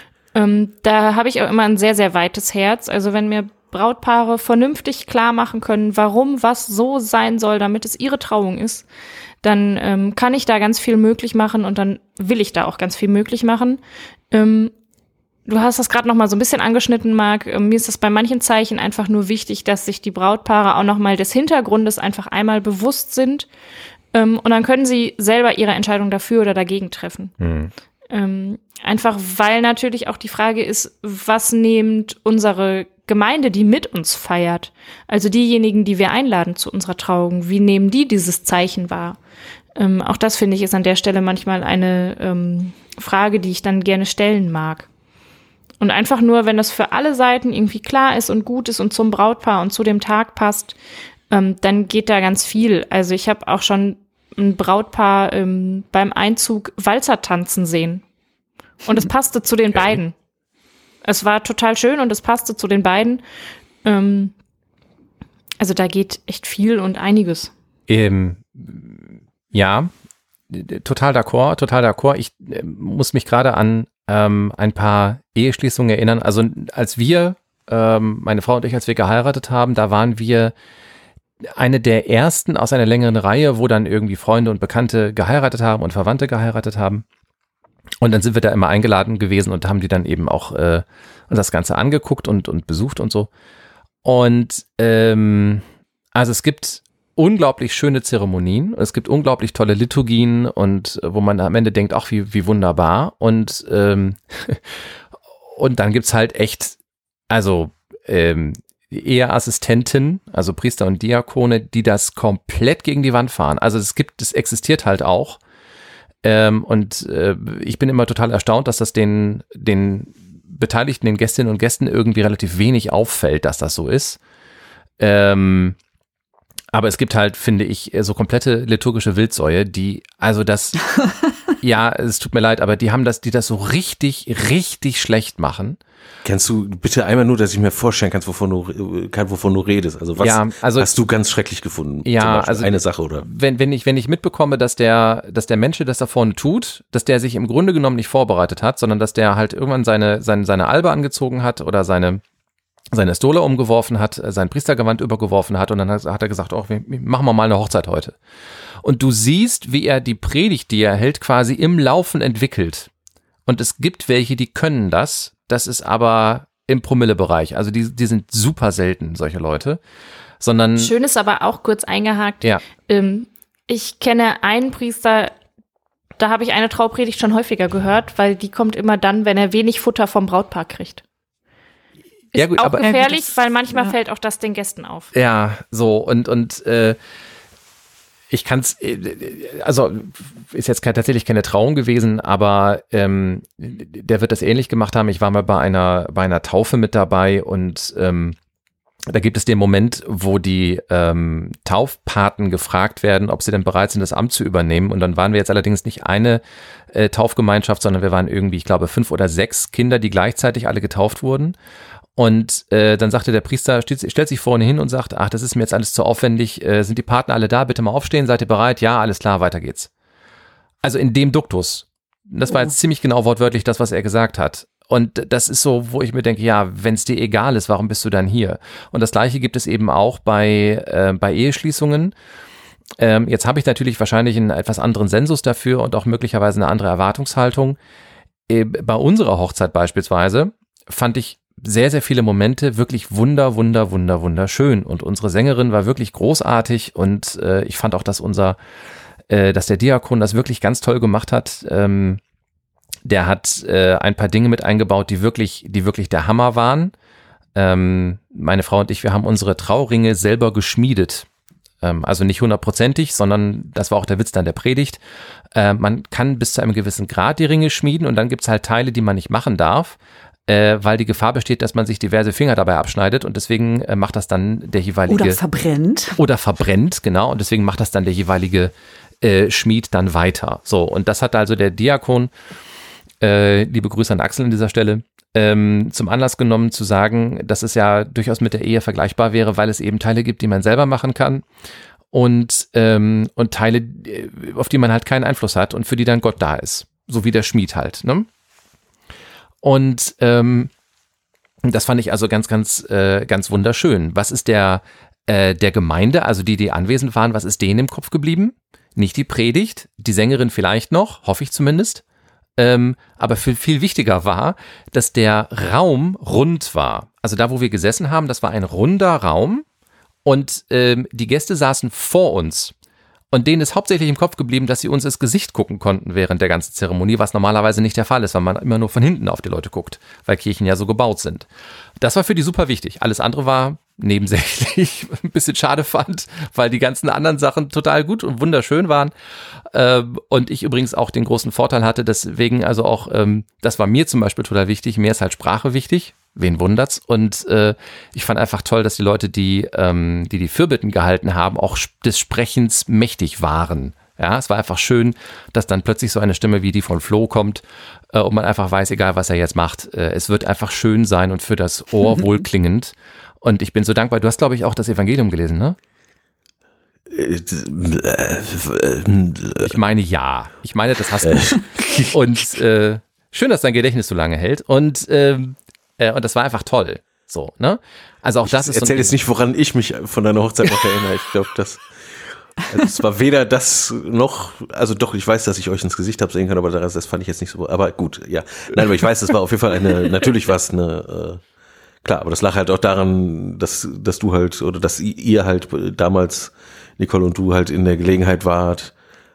Da habe ich auch immer ein sehr, sehr weites Herz. Also wenn mir Brautpaare vernünftig klar machen können, warum was so sein soll, damit es ihre Trauung ist, dann kann ich da ganz viel möglich machen und dann will ich da auch ganz viel möglich machen. Du hast das gerade noch mal so ein bisschen angeschnitten, Marc. Mir ist das bei manchen Zeichen einfach nur wichtig, dass sich die Brautpaare auch noch mal des Hintergrundes einfach einmal bewusst sind. Und dann können sie selber ihre Entscheidung dafür oder dagegen treffen. Einfach weil natürlich auch die Frage ist, was nimmt unsere Gemeinde, die mit uns feiert, also diejenigen, die wir einladen zu unserer Trauung, wie nehmen die dieses Zeichen wahr? Auch das, finde ich, ist an der Stelle manchmal eine Frage, die ich dann gerne stellen mag. Und einfach nur, wenn das für alle Seiten irgendwie klar ist und gut ist und zum Brautpaar und zu dem Tag passt, dann geht da ganz viel. Also ich habe auch schon ein Brautpaar beim Einzug Walzer tanzen sehen. Und es passte zu den beiden. Es war total schön und es passte zu den beiden. Also da geht echt viel und einiges. Ja, total d'accord. Ich muss mich gerade an ein paar Eheschließungen erinnern. Also als wir, meine Frau und ich, als wir geheiratet haben, da waren wir eine der ersten aus einer längeren Reihe, wo dann irgendwie Freunde und Bekannte geheiratet haben und Verwandte geheiratet haben. Und dann sind wir da immer eingeladen gewesen und haben die dann eben auch uns das Ganze angeguckt und besucht und so. Und also es gibt unglaublich schöne Zeremonien, es gibt unglaublich tolle Liturgien und wo man am Ende denkt, ach, wie wunderbar. Und dann gibt's halt echt, also Eheassistenten, also Priester und Diakone, die das komplett gegen die Wand fahren. Also es existiert halt auch. Ich bin immer total erstaunt, dass das den Beteiligten, den Gästinnen und Gästen irgendwie relativ wenig auffällt, dass das so ist. Aber es gibt halt, finde ich, so komplette liturgische Wildsäue, die, also das, ja, es tut mir leid, aber die das so richtig, richtig schlecht machen. Kannst du bitte einmal nur, dass ich mir vorstellen kann, wovon du redest? Also was hast du ganz schrecklich gefunden? Ja, also eine Sache, oder? Wenn ich mitbekomme, dass der Mensch, der das da vorne tut, dass der sich im Grunde genommen nicht vorbereitet hat, sondern dass der halt irgendwann seine Albe angezogen hat oder seine Stole umgeworfen hat, sein Priestergewand übergeworfen hat und dann hat er gesagt, wir machen wir mal eine Hochzeit heute. Und du siehst, wie er die Predigt, die er hält, quasi im Laufen entwickelt. Und es gibt welche, die können das. Das ist aber im Promillebereich. Also die sind super selten, solche Leute. Schön ist aber auch kurz eingehakt. Ja. Ich kenne einen Priester, da habe ich eine Traupredigt schon häufiger gehört, weil die kommt immer dann, wenn er wenig Futter vom Brautpaar kriegt. Ist ja, gut, auch aber gefährlich, weil manchmal fällt auch das den Gästen auf. Ja, so und ich kann's, also ist jetzt tatsächlich keine Trauung gewesen, aber der wird das ähnlich gemacht haben. Ich war mal bei einer Taufe mit dabei und da gibt es den Moment, wo die Taufpaten gefragt werden, ob sie denn bereit sind, das Amt zu übernehmen. Und dann waren wir jetzt allerdings nicht eine Taufgemeinschaft, sondern wir waren irgendwie, ich glaube, 5 oder 6 Kinder, die gleichzeitig alle getauft wurden. Und dann sagte der Priester, stellt sich vorne hin und sagt, ach, das ist mir jetzt alles zu aufwendig, sind die Partner alle da, bitte mal aufstehen, seid ihr bereit? Ja, alles klar, weiter geht's. Also in dem Duktus. Das war jetzt ziemlich genau wortwörtlich das, was er gesagt hat. Und das ist so, wo ich mir denke, ja, wenn es dir egal ist, warum bist du dann hier? Und das Gleiche gibt es eben auch bei Eheschließungen. Jetzt habe ich natürlich wahrscheinlich einen etwas anderen Sensus dafür und auch möglicherweise eine andere Erwartungshaltung. Bei unserer Hochzeit beispielsweise fand ich sehr, sehr viele Momente wirklich wunderschön. Und unsere Sängerin war wirklich großartig und ich fand auch, dass der Diakon das wirklich ganz toll gemacht hat. Der hat ein paar Dinge mit eingebaut, die wirklich der Hammer waren. Meine Frau und ich, wir haben unsere Trauringe selber geschmiedet. Also nicht 100%ig, sondern das war auch der Witz dann der Predigt. Man kann bis zu einem gewissen Grad die Ringe schmieden und dann gibt's halt Teile, die man nicht machen darf, weil die Gefahr besteht, dass man sich diverse Finger dabei abschneidet und deswegen macht das dann der jeweilige... Oder verbrennt, genau. Und deswegen macht das dann der jeweilige Schmied dann weiter. So, und das hat also der Diakon, liebe Grüße an Axel an dieser Stelle, zum Anlass genommen zu sagen, dass es ja durchaus mit der Ehe vergleichbar wäre, weil es eben Teile gibt, die man selber machen kann und Teile, auf die man halt keinen Einfluss hat und für die dann Gott da ist. So wie der Schmied halt, ne? Und das fand ich also ganz wunderschön. Was ist der Gemeinde, also die anwesend waren, was ist denen im Kopf geblieben? Nicht die Predigt, die Sängerin vielleicht noch, hoffe ich zumindest. Aber viel wichtiger war, dass der Raum rund war. Also da, wo wir gesessen haben, das war ein runder Raum und die Gäste saßen vor uns. Und denen ist hauptsächlich im Kopf geblieben, dass sie uns ins Gesicht gucken konnten während der ganzen Zeremonie, was normalerweise nicht der Fall ist, weil man immer nur von hinten auf die Leute guckt, weil Kirchen ja so gebaut sind. Das war für die super wichtig. Alles andere war nebensächlich, ein bisschen schade fand, weil die ganzen anderen Sachen total gut und wunderschön waren. Und ich übrigens auch den großen Vorteil hatte, deswegen also auch, das war mir zum Beispiel total wichtig, mir ist halt Sprache wichtig. Wen wundert's? Und ich fand einfach toll, dass die Leute, die Fürbitten gehalten haben, auch des Sprechens mächtig waren. Ja, es war einfach schön, dass dann plötzlich so eine Stimme wie die von Flo kommt und man einfach weiß, egal was er jetzt macht, es wird einfach schön sein und für das Ohr wohlklingend. Und ich bin so dankbar. Du hast, glaube ich, auch das Evangelium gelesen, ne? Ich meine, ja. Ich meine, das hast du. Und schön, dass dein Gedächtnis so lange hält. Und das war einfach toll. So, ne? Also auch das ist. Erzähl jetzt nicht, woran ich mich von deiner Hochzeit noch erinnere. Ich glaube, es war weder das noch, also doch, ich weiß, dass ich euch ins Gesicht habe sehen können, aber das fand ich jetzt nicht so. Aber gut, ja. Nein, aber ich weiß, das war auf jeden Fall natürlich war es eine, klar, aber das lag halt auch daran, dass du halt, oder dass ihr halt damals, Nicole und du halt in der Gelegenheit wart,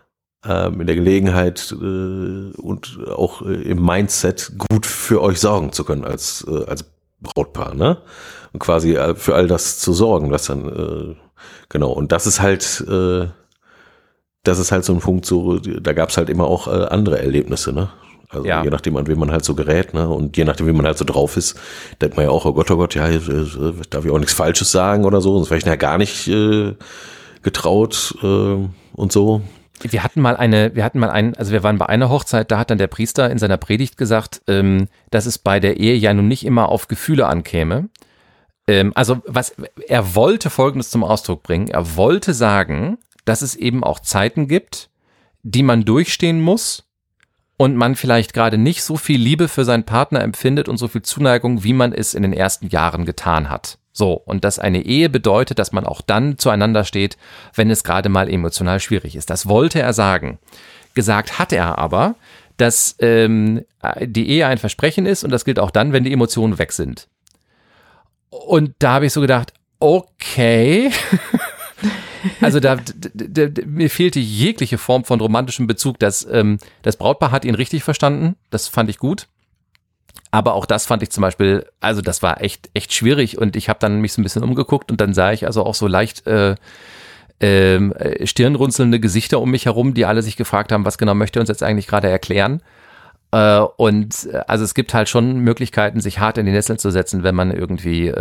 und auch im Mindset gut für euch sorgen zu können als Brautpaar, ne? Und quasi für all das zu sorgen, was dann, genau, und das ist halt so ein Punkt, so, da gab's halt immer auch andere Erlebnisse, ne? Also je nachdem, an wen man halt so gerät, ne? Und je nachdem, wie man halt so drauf ist, denkt man ja auch, oh Gott, ja, darf ich auch nichts Falsches sagen oder so, sonst wäre ich ja gar nicht getraut und so. Wir waren bei einer Hochzeit, da hat dann der Priester in seiner Predigt gesagt, dass es bei der Ehe ja nun nicht immer auf Gefühle ankäme. Also er wollte Folgendes zum Ausdruck bringen. Er wollte sagen, dass es eben auch Zeiten gibt, die man durchstehen muss und man vielleicht gerade nicht so viel Liebe für seinen Partner empfindet und so viel Zuneigung, wie man es in den ersten Jahren getan hat. So, und dass eine Ehe bedeutet, dass man auch dann zueinander steht, wenn es gerade mal emotional schwierig ist. Das wollte er sagen. Gesagt hat er aber, dass die Ehe ein Versprechen ist und das gilt auch dann, wenn die Emotionen weg sind. Und da habe ich so gedacht, okay, also mir fehlte jegliche Form von romantischem Bezug. Das Brautpaar hat ihn richtig verstanden, das fand ich gut. Aber auch das fand ich zum Beispiel, also das war echt schwierig und ich habe dann mich so ein bisschen umgeguckt und dann sah ich also auch so leicht stirnrunzelnde Gesichter um mich herum, die alle sich gefragt haben, was genau möchte er uns jetzt eigentlich gerade erklären. Und also es gibt halt schon Möglichkeiten, sich hart in die Nesseln zu setzen, wenn man irgendwie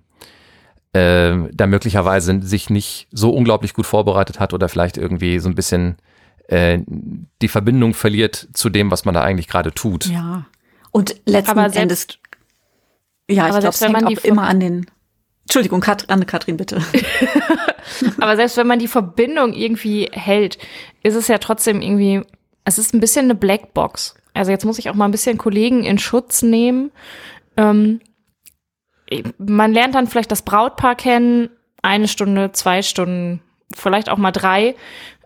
da möglicherweise sich nicht so unglaublich gut vorbereitet hat oder vielleicht irgendwie so ein bisschen die Verbindung verliert zu dem, was man da eigentlich gerade tut. Ja. Und letzten Endes, ja, ich glaube, es hängt auch immer an den, Entschuldigung, Anne-Kathrin, bitte. Aber selbst wenn man die Verbindung irgendwie hält, ist es ja trotzdem irgendwie, es ist ein bisschen eine Blackbox. Also jetzt muss ich auch mal ein bisschen Kollegen in Schutz nehmen. Man lernt dann vielleicht das Brautpaar kennen, 1 Stunde, 2 Stunden, vielleicht auch mal 3.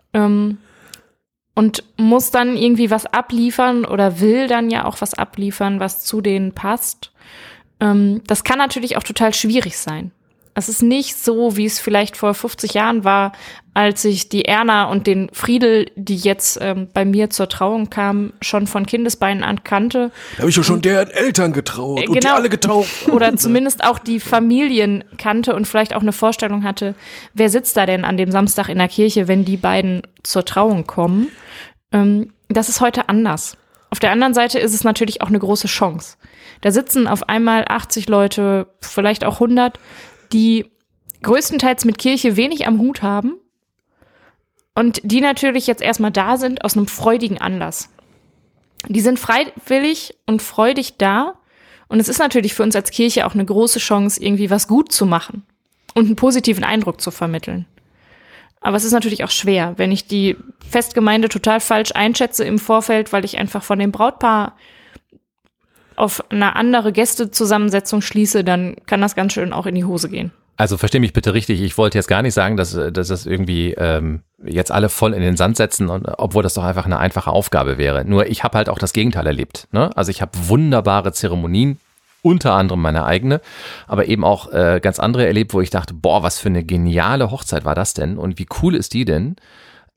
Und muss dann irgendwie was abliefern oder will dann ja auch was abliefern, was zu denen passt. Das kann natürlich auch total schwierig sein. Es ist nicht so, wie es vielleicht vor 50 Jahren war, als ich die Erna und den Friedel, die jetzt bei mir zur Trauung kamen, schon von Kindesbeinen an kannte. Da habe ich ja schon deren Eltern getraut und die alle getauft. Oder zumindest auch die Familien kannte und vielleicht auch eine Vorstellung hatte, wer sitzt da denn an dem Samstag in der Kirche, wenn die beiden zur Trauung kommen. Das ist heute anders. Auf der anderen Seite ist es natürlich auch eine große Chance. Da sitzen auf einmal 80 Leute, vielleicht auch 100, die größtenteils mit Kirche wenig am Hut haben und die natürlich jetzt erstmal da sind aus einem freudigen Anlass. Die sind freiwillig und freudig da und es ist natürlich für uns als Kirche auch eine große Chance, irgendwie was gut zu machen und einen positiven Eindruck zu vermitteln. Aber es ist natürlich auch schwer, wenn ich die Festgemeinde total falsch einschätze im Vorfeld, weil ich einfach von dem Brautpaar auf eine andere Gästezusammensetzung schließe, dann kann das ganz schön auch in die Hose gehen. Also versteh mich bitte richtig, ich wollte jetzt gar nicht sagen, dass das irgendwie jetzt alle voll in den Sand setzen, obwohl das doch einfach eine einfache Aufgabe wäre. Nur ich habe halt auch das Gegenteil erlebt. Ne? Also ich habe wunderbare Zeremonien, unter anderem meine eigene, aber eben auch ganz andere erlebt, wo ich dachte, boah, was für eine geniale Hochzeit war das denn und wie cool ist die denn?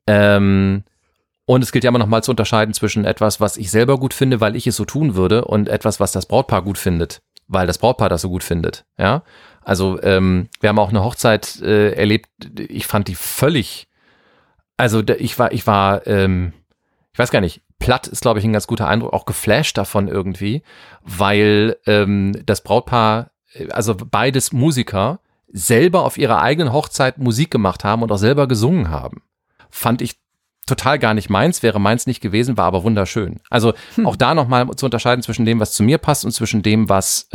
Und es gilt ja immer noch mal zu unterscheiden zwischen etwas, was ich selber gut finde, weil ich es so tun würde, und etwas, was das Brautpaar gut findet, weil das Brautpaar das so gut findet. Ja, also wir haben auch eine Hochzeit erlebt. Ich fand die völlig, also ich weiß gar nicht. Platt ist, glaube ich, ein ganz guter Eindruck, auch geflasht davon irgendwie, weil das Brautpaar, also beides Musiker, selber auf ihrer eigenen Hochzeit Musik gemacht haben und auch selber gesungen haben. Fand ich total gar nicht meins, wäre meins nicht gewesen, war aber wunderschön. Also auch da nochmal zu unterscheiden zwischen dem, was zu mir passt, und zwischen dem, was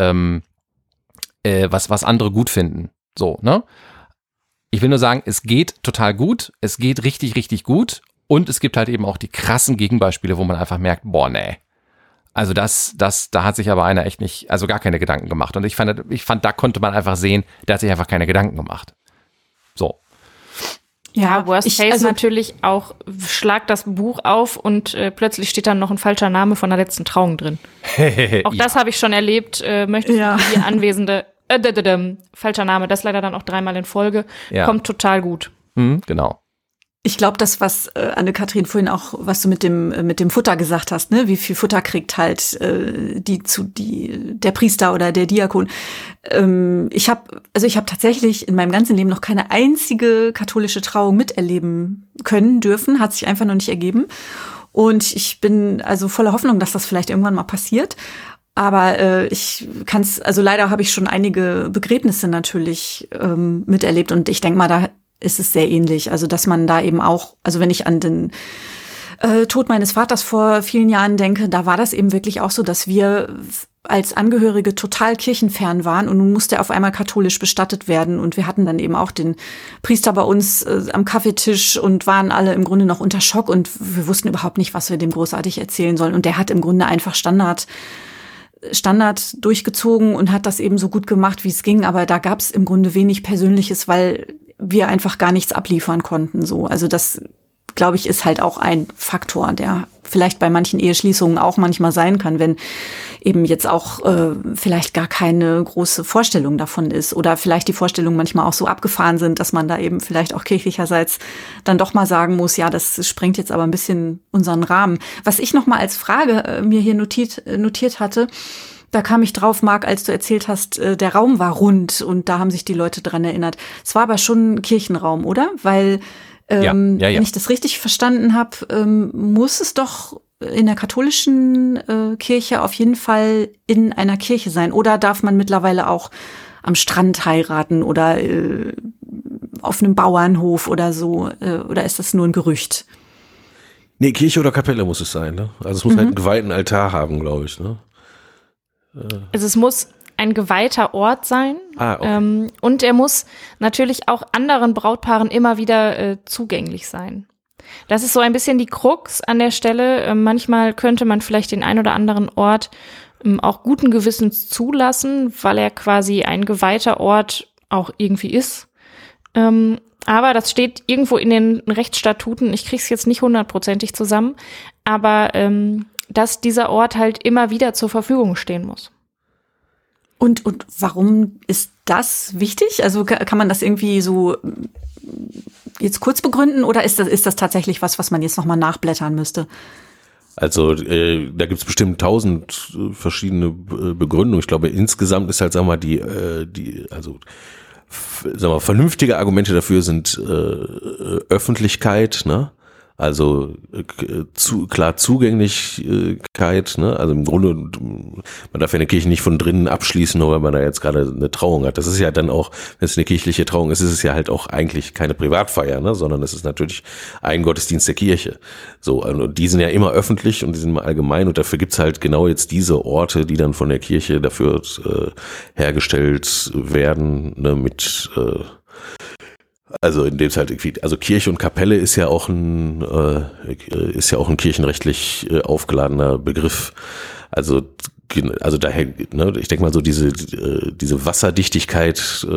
andere gut finden. So, ne? Ich will nur sagen, es geht total gut, es geht richtig, richtig gut, und es gibt halt eben auch die krassen Gegenbeispiele, wo man einfach merkt, boah, nee. Also da hat sich aber einer echt nicht, also gar keine Gedanken gemacht. Und ich fand, da konnte man einfach sehen, der hat sich einfach keine Gedanken gemacht. So. Ja, Worst Case natürlich auch, schlag das Buch auf und plötzlich steht dann noch ein falscher Name von der letzten Trauung drin. Auch das habe ich schon erlebt. Möchtest du die Anwesende, falscher Name, das leider dann auch 3-mal in Folge, kommt total gut. Genau. Ich glaube, das, was Anne-Kathrin vorhin auch, was du mit dem Futter gesagt hast, ne, wie viel Futter kriegt halt der Priester oder der Diakon. Ich habe tatsächlich in meinem ganzen Leben noch keine einzige katholische Trauung miterleben können, dürfen, hat sich einfach noch nicht ergeben. Und ich bin also voller Hoffnung, dass das vielleicht irgendwann mal passiert. Aber leider habe ich schon einige Begräbnisse natürlich miterlebt, und ich denke mal, da ist es sehr ähnlich. Also, dass man da eben auch, also wenn ich an den Tod meines Vaters vor vielen Jahren denke, da war das eben wirklich auch so, dass wir als Angehörige total kirchenfern waren, und nun musste er auf einmal katholisch bestattet werden, und wir hatten dann eben auch den Priester bei uns am Kaffeetisch und waren alle im Grunde noch unter Schock, und wir wussten überhaupt nicht, was wir dem großartig erzählen sollen, und der hat im Grunde einfach Standard durchgezogen und hat das eben so gut gemacht, wie es ging, aber da gab es im Grunde wenig Persönliches, weil wir einfach gar nichts abliefern konnten. So, also das, glaube ich, ist halt auch ein Faktor, der vielleicht bei manchen Eheschließungen auch manchmal sein kann, wenn eben jetzt auch vielleicht gar keine große Vorstellung davon ist, oder vielleicht die Vorstellungen manchmal auch so abgefahren sind, dass man da eben vielleicht auch kirchlicherseits dann doch mal sagen muss, ja, das sprengt jetzt aber ein bisschen unseren Rahmen. Was ich noch mal als Frage mir hier notiert hatte, da kam ich drauf, Marc, als du erzählt hast, der Raum war rund und da haben sich die Leute dran erinnert. Es war aber schon ein Kirchenraum, oder? Weil, wenn ich das richtig verstanden habe, muss es doch in der katholischen Kirche auf jeden Fall in einer Kirche sein. Oder darf man mittlerweile auch am Strand heiraten oder auf einem Bauernhof oder so? Oder ist das nur ein Gerücht? Nee, Kirche oder Kapelle muss es sein, ne? Also es muss halt einen geweihten Altar haben, glaube ich, ne? Also es muss ein geweihter Ort sein, okay. Und er muss natürlich auch anderen Brautpaaren immer wieder zugänglich sein. Das ist so ein bisschen die Krux an der Stelle. Manchmal könnte man vielleicht den ein oder anderen Ort auch guten Gewissens zulassen, weil er quasi ein geweihter Ort auch irgendwie ist. Aber das steht irgendwo in den Rechtsstatuten, ich krieg's jetzt nicht 100%ig zusammen, aber dass dieser Ort halt immer wieder zur Verfügung stehen muss. Und warum ist das wichtig? Also kann man das irgendwie so jetzt kurz begründen, oder ist das tatsächlich was man jetzt nochmal nachblättern müsste? Also da gibt's bestimmt 1000 verschiedene Begründungen. Ich glaube, insgesamt ist halt, sagen wir mal, vernünftige Argumente dafür sind Öffentlichkeit, ne? Also klar Zugänglichkeit, ne? Also im Grunde, man darf ja eine Kirche nicht von drinnen abschließen, nur weil man da jetzt gerade eine Trauung hat. Das ist ja dann auch, wenn es eine kirchliche Trauung ist, ist es ja halt auch eigentlich keine Privatfeier, ne? Sondern es ist natürlich ein Gottesdienst der Kirche. So, und die sind ja immer öffentlich und die sind immer allgemein, und dafür gibt's halt genau jetzt diese Orte, die dann von der Kirche dafür hergestellt werden, ne? Also in dem es halt irgendwie, also Kirche und Kapelle ist ja auch ein kirchenrechtlich aufgeladener Begriff. Also daher, ne, ich denke mal so diese Wasserdichtigkeit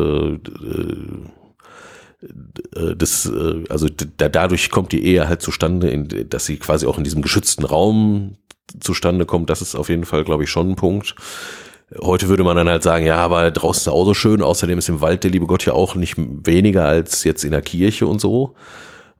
dadurch kommt die Ehe halt zustande, dass sie quasi auch in diesem geschützten Raum zustande kommt. Das ist auf jeden Fall, glaube ich, schon ein Punkt. Heute würde man dann halt sagen, ja, aber draußen ist es auch so schön, außerdem ist im Wald der liebe Gott ja auch nicht weniger als jetzt in der Kirche und so.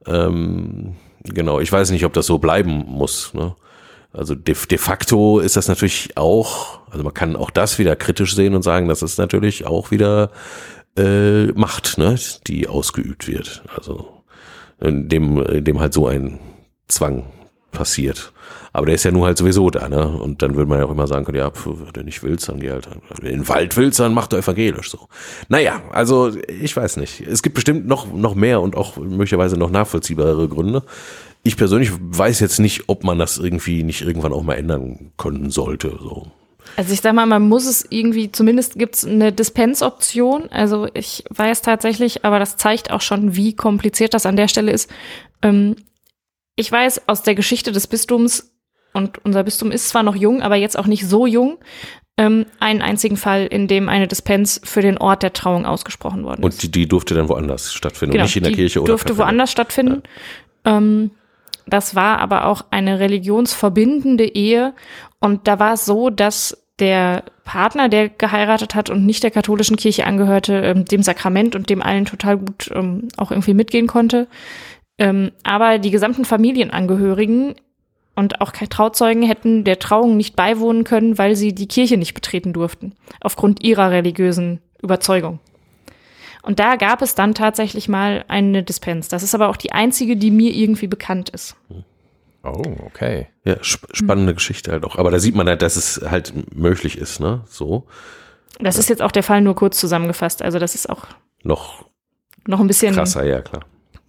Genau, ich weiß nicht, ob das so bleiben muss, ne? Also de facto ist das natürlich auch, also man kann auch das wieder kritisch sehen und sagen, das ist natürlich auch wieder Macht, ne, die ausgeübt wird. Also in dem halt so ein Zwang passiert. Aber der ist ja nun halt sowieso da, ne? Und dann würde man ja auch immer sagen können, ja, wenn du nicht willst, dann geh halt in den Wald willst, dann mach du evangelisch so. Naja, also ich weiß nicht. Es gibt bestimmt noch mehr und auch möglicherweise noch nachvollziehbare Gründe. Ich persönlich weiß jetzt nicht, ob man das irgendwie nicht irgendwann auch mal ändern können sollte. So. Also ich sag mal, man muss es irgendwie, zumindest gibt's eine Dispensoption. Also ich weiß tatsächlich, aber das zeigt auch schon, wie kompliziert das an der Stelle ist. Ich weiß aus der Geschichte des Bistums, und unser Bistum ist zwar noch jung, aber jetzt auch nicht so jung, einen einzigen Fall, in dem eine Dispens für den Ort der Trauung ausgesprochen worden ist. Und die durfte dann woanders stattfinden, genau, und nicht in der Kirche oder durfte woanders stattfinden. Ja. Das war aber auch eine religionsverbindende Ehe. Und da war es so, dass der Partner, der geheiratet hat und nicht der katholischen Kirche angehörte, dem Sakrament und dem allen total gut auch irgendwie mitgehen konnte. Aber die gesamten Familienangehörigen und auch Trauzeugen hätten der Trauung nicht beiwohnen können, weil sie die Kirche nicht betreten durften, aufgrund ihrer religiösen Überzeugung. Und da gab es dann tatsächlich mal eine Dispens. Das ist aber auch die einzige, die mir irgendwie bekannt ist. Oh, okay. Ja, spannende Geschichte halt auch. Aber da sieht man halt, dass es halt möglich ist, ne? So. Das ist jetzt auch der Fall nur kurz zusammengefasst. Also das ist auch noch ein bisschen krasser, ja klar.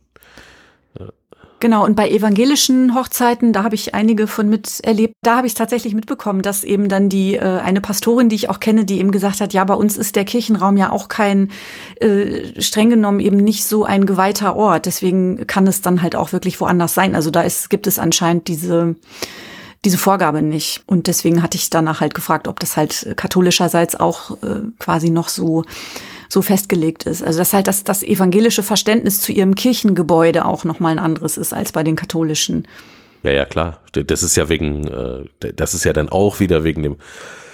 Genau, und bei evangelischen Hochzeiten, da habe ich einige von miterlebt, da habe ich tatsächlich mitbekommen, dass eben dann die eine Pastorin, die ich auch kenne, die eben gesagt hat, ja, bei uns ist der Kirchenraum ja auch kein, streng genommen eben nicht so ein geweihter Ort, deswegen kann es dann halt auch wirklich woanders sein. Also gibt es anscheinend diese Vorgabe nicht. Und deswegen hatte ich danach halt gefragt, ob das halt katholischerseits auch quasi noch so festgelegt ist. Also dass halt das evangelische Verständnis zu ihrem Kirchengebäude auch nochmal ein anderes ist als bei den katholischen. Ja, klar. Das ist ja das ist ja dann auch wieder wegen dem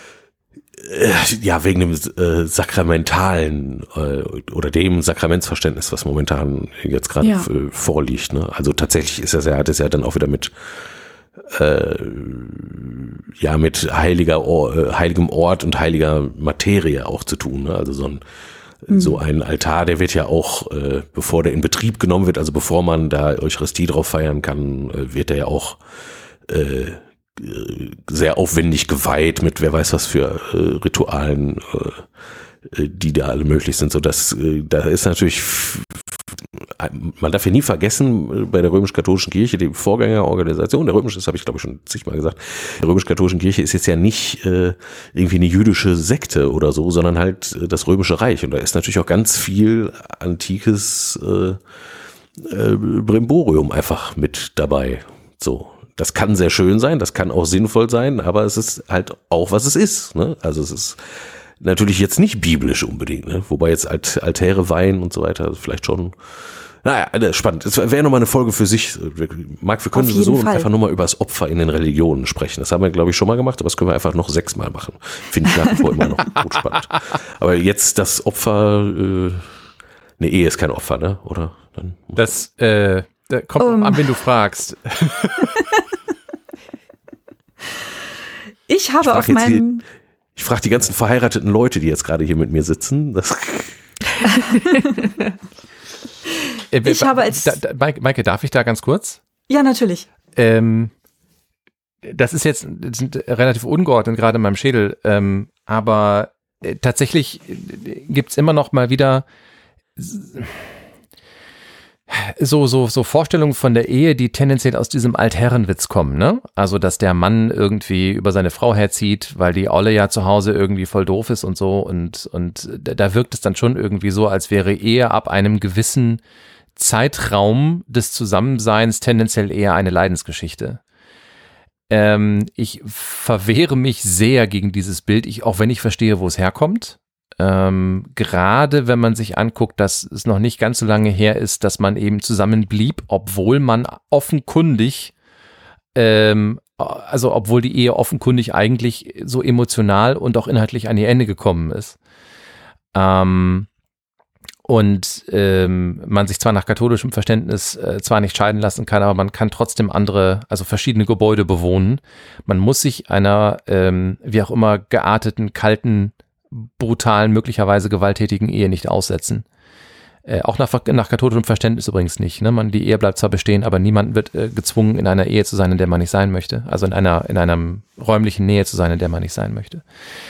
sakramentalen oder dem Sakramentsverständnis, was momentan jetzt gerade vorliegt. Ne? Also tatsächlich hat es ja dann auch wieder mit heiligem Ort und heiliger Materie auch zu tun. Ne? Also so ein Altar, der wird ja auch, bevor der in Betrieb genommen wird, also bevor man da Eucharistie drauf feiern kann, wird der ja auch sehr aufwendig geweiht mit wer weiß was für Ritualen, die da alle möglich sind. So dass da ist natürlich, man darf ja nie vergessen, bei der römisch-katholischen Kirche, die Vorgängerorganisation, das habe ich glaube ich schon zigmal gesagt, der römisch-katholischen Kirche ist jetzt ja nicht irgendwie eine jüdische Sekte oder so, sondern halt das Römische Reich. Und da ist natürlich auch ganz viel antikes Brimborium einfach mit dabei. So. Das kann sehr schön sein, das kann auch sinnvoll sein, aber es ist halt auch, was es ist. Ne? Also es ist natürlich jetzt nicht biblisch unbedingt, ne? Wobei jetzt Altäre weihen und so weiter, vielleicht schon. Naja, spannend. Es wäre nochmal eine Folge für sich. Marc, wir können sowieso einfach nur mal über das Opfer in den Religionen sprechen. Das haben wir, glaube ich, schon mal gemacht, aber das können wir einfach noch 6-mal machen. Finde ich nach wie vor immer noch gut spannend. Aber jetzt das Opfer, eine Ehe ist kein Opfer, ne? Oder? Dann, das kommt an, wen du fragst. Ich habe auf meinem... Ich frage die ganzen verheirateten Leute, die jetzt gerade hier mit mir sitzen. Ich habe als... Maike, darf ich da ganz kurz? Ja, natürlich. Das sind relativ ungeordnet gerade in meinem Schädel, aber tatsächlich gibt's immer noch mal wieder so Vorstellungen von der Ehe, die tendenziell aus diesem Altherrenwitz kommen, ne? Also, dass der Mann irgendwie über seine Frau herzieht, weil die Olle ja zu Hause irgendwie voll doof ist und so und da wirkt es dann schon irgendwie so, als wäre Ehe ab einem gewissen Zeitraum des Zusammenseins tendenziell eher eine Leidensgeschichte. Ich verwehre mich sehr gegen dieses Bild, auch wenn ich verstehe, wo es herkommt. Gerade wenn man sich anguckt, dass es noch nicht ganz so lange her ist, dass man eben zusammen blieb, obwohl man offenkundig, obwohl die Ehe offenkundig eigentlich so emotional und auch inhaltlich an ihr Ende gekommen ist. Und und man sich zwar nach katholischem Verständnis zwar nicht scheiden lassen kann, aber man kann trotzdem also verschiedene Gebäude bewohnen. Man muss sich einer, wie auch immer, gearteten, kalten, brutalen, möglicherweise gewalttätigen Ehe nicht aussetzen. Auch nach katholischem Verständnis übrigens nicht. Ne? Die Ehe bleibt zwar bestehen, aber niemand wird gezwungen, in einer Ehe zu sein, in der man nicht sein möchte. Also in einer räumlichen Nähe zu sein, in der man nicht sein möchte.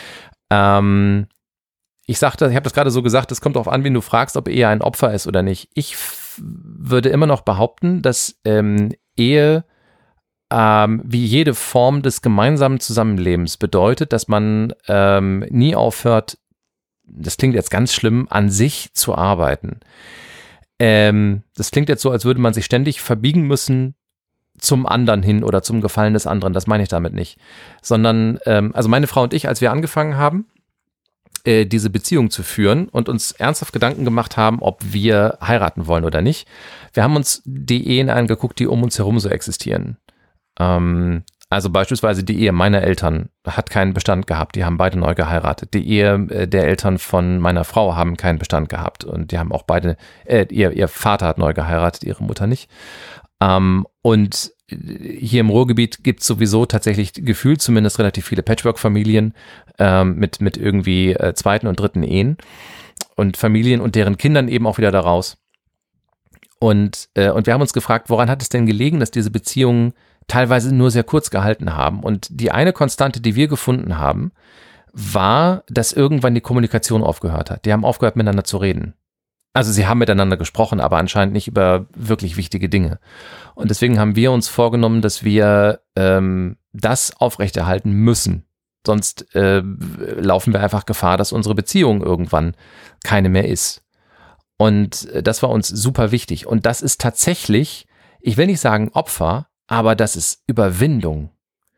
Ich habe das gerade so gesagt, es kommt darauf an, wen du fragst, ob Ehe ein Opfer ist oder nicht. Ich würde immer noch behaupten, dass Ehe wie jede Form des gemeinsamen Zusammenlebens bedeutet, dass man nie aufhört, das klingt jetzt ganz schlimm, an sich zu arbeiten. Das klingt jetzt so, als würde man sich ständig verbiegen müssen zum anderen hin oder zum Gefallen des anderen. Das meine ich damit nicht. Sondern, also meine Frau und ich, als wir angefangen haben, diese Beziehung zu führen und uns ernsthaft Gedanken gemacht haben, ob wir heiraten wollen oder nicht. Wir haben uns die Ehen angeguckt, die um uns herum so existieren. Also beispielsweise die Ehe meiner Eltern hat keinen Bestand gehabt, die haben beide neu geheiratet. Die Ehe der Eltern von meiner Frau haben keinen Bestand gehabt und die haben auch beide, ihr Vater hat neu geheiratet, ihre Mutter nicht. Und hier im Ruhrgebiet gibt es sowieso tatsächlich gefühlt zumindest relativ viele Patchwork-Familien mit irgendwie zweiten und dritten Ehen und Familien und deren Kindern eben auch wieder daraus. Und wir haben uns gefragt, woran hat es denn gelegen, dass diese Beziehungen teilweise nur sehr kurz gehalten haben. Und die eine Konstante, die wir gefunden haben, war, dass irgendwann die Kommunikation aufgehört hat. Die haben aufgehört, miteinander zu reden. Also sie haben miteinander gesprochen, aber anscheinend nicht über wirklich wichtige Dinge. Und deswegen haben wir uns vorgenommen, dass wir das aufrechterhalten müssen. Sonst laufen wir einfach Gefahr, dass unsere Beziehung irgendwann keine mehr ist. Und das war uns super wichtig. Und das ist tatsächlich, ich will nicht sagen Opfer, aber das ist Überwindung.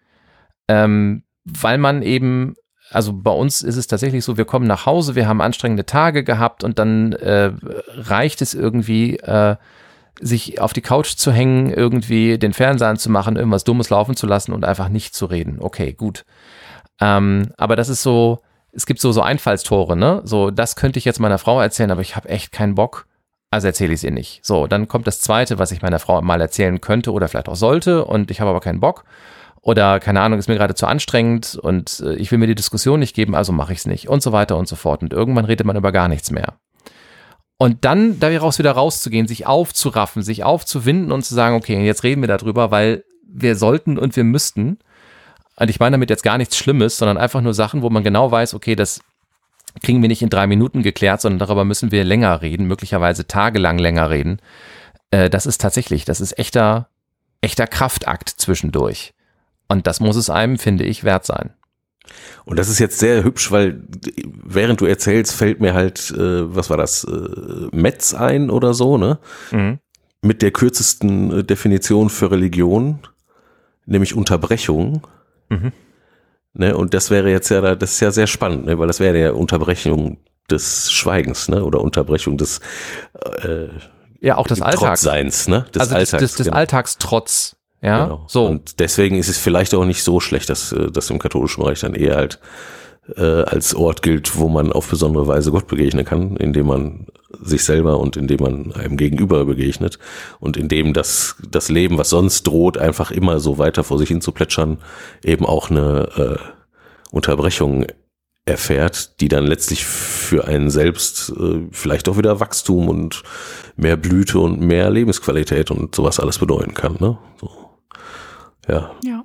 Weil man eben, also bei uns ist es tatsächlich so, wir kommen nach Hause, wir haben anstrengende Tage gehabt und dann reicht es irgendwie, sich auf die Couch zu hängen, irgendwie den Fernseher anzumachen, irgendwas Dummes laufen zu lassen und einfach nicht zu reden. Okay, gut. Aber das ist so, es gibt so Einfallstore, ne? So, das könnte ich jetzt meiner Frau erzählen, aber ich habe echt keinen Bock. Also erzähle ich es ihr nicht. So, dann kommt das Zweite, was ich meiner Frau mal erzählen könnte oder vielleicht auch sollte und ich habe aber keinen Bock oder keine Ahnung, ist mir gerade zu anstrengend und ich will mir die Diskussion nicht geben, also mache ich es nicht und so weiter und so fort. Und irgendwann redet man über gar nichts mehr. Und dann daraus wieder rauszugehen, sich aufzuraffen, sich aufzuwinden und zu sagen, okay, jetzt reden wir darüber, weil wir sollten und wir müssten. Und ich meine damit jetzt gar nichts Schlimmes, sondern einfach nur Sachen, wo man genau weiß, okay, das kriegen wir nicht in 3 Minuten geklärt, sondern darüber müssen wir länger reden, möglicherweise tagelang länger reden. Das ist echter Kraftakt zwischendurch. Und das muss es einem, finde ich, wert sein. Und das ist jetzt sehr hübsch, weil während du erzählst, fällt mir halt, was war das, Metz ein oder so, ne? Mhm. Mit der kürzesten Definition für Religion, nämlich Unterbrechung. Mhm. Ne, und das wäre jetzt das ist ja sehr spannend, ne, weil das wäre ja Unterbrechung des Schweigens, ne, oder Unterbrechung des ja auch des Trotzseins, ne, des also Alltags, des Alltagstrotz, ja, genau. So. Und deswegen ist es vielleicht auch nicht so schlecht, dass das im katholischen Bereich dann eher halt als Ort gilt, wo man auf besondere Weise Gott begegnen kann, indem man sich selber und indem man einem Gegenüber begegnet und indem das Leben, was sonst droht, einfach immer so weiter vor sich hin zu plätschern, eben auch eine Unterbrechung erfährt, die dann letztlich für einen selbst vielleicht auch wieder Wachstum und mehr Blüte und mehr Lebensqualität und sowas alles bedeuten kann, ne? So. Ja. Ja.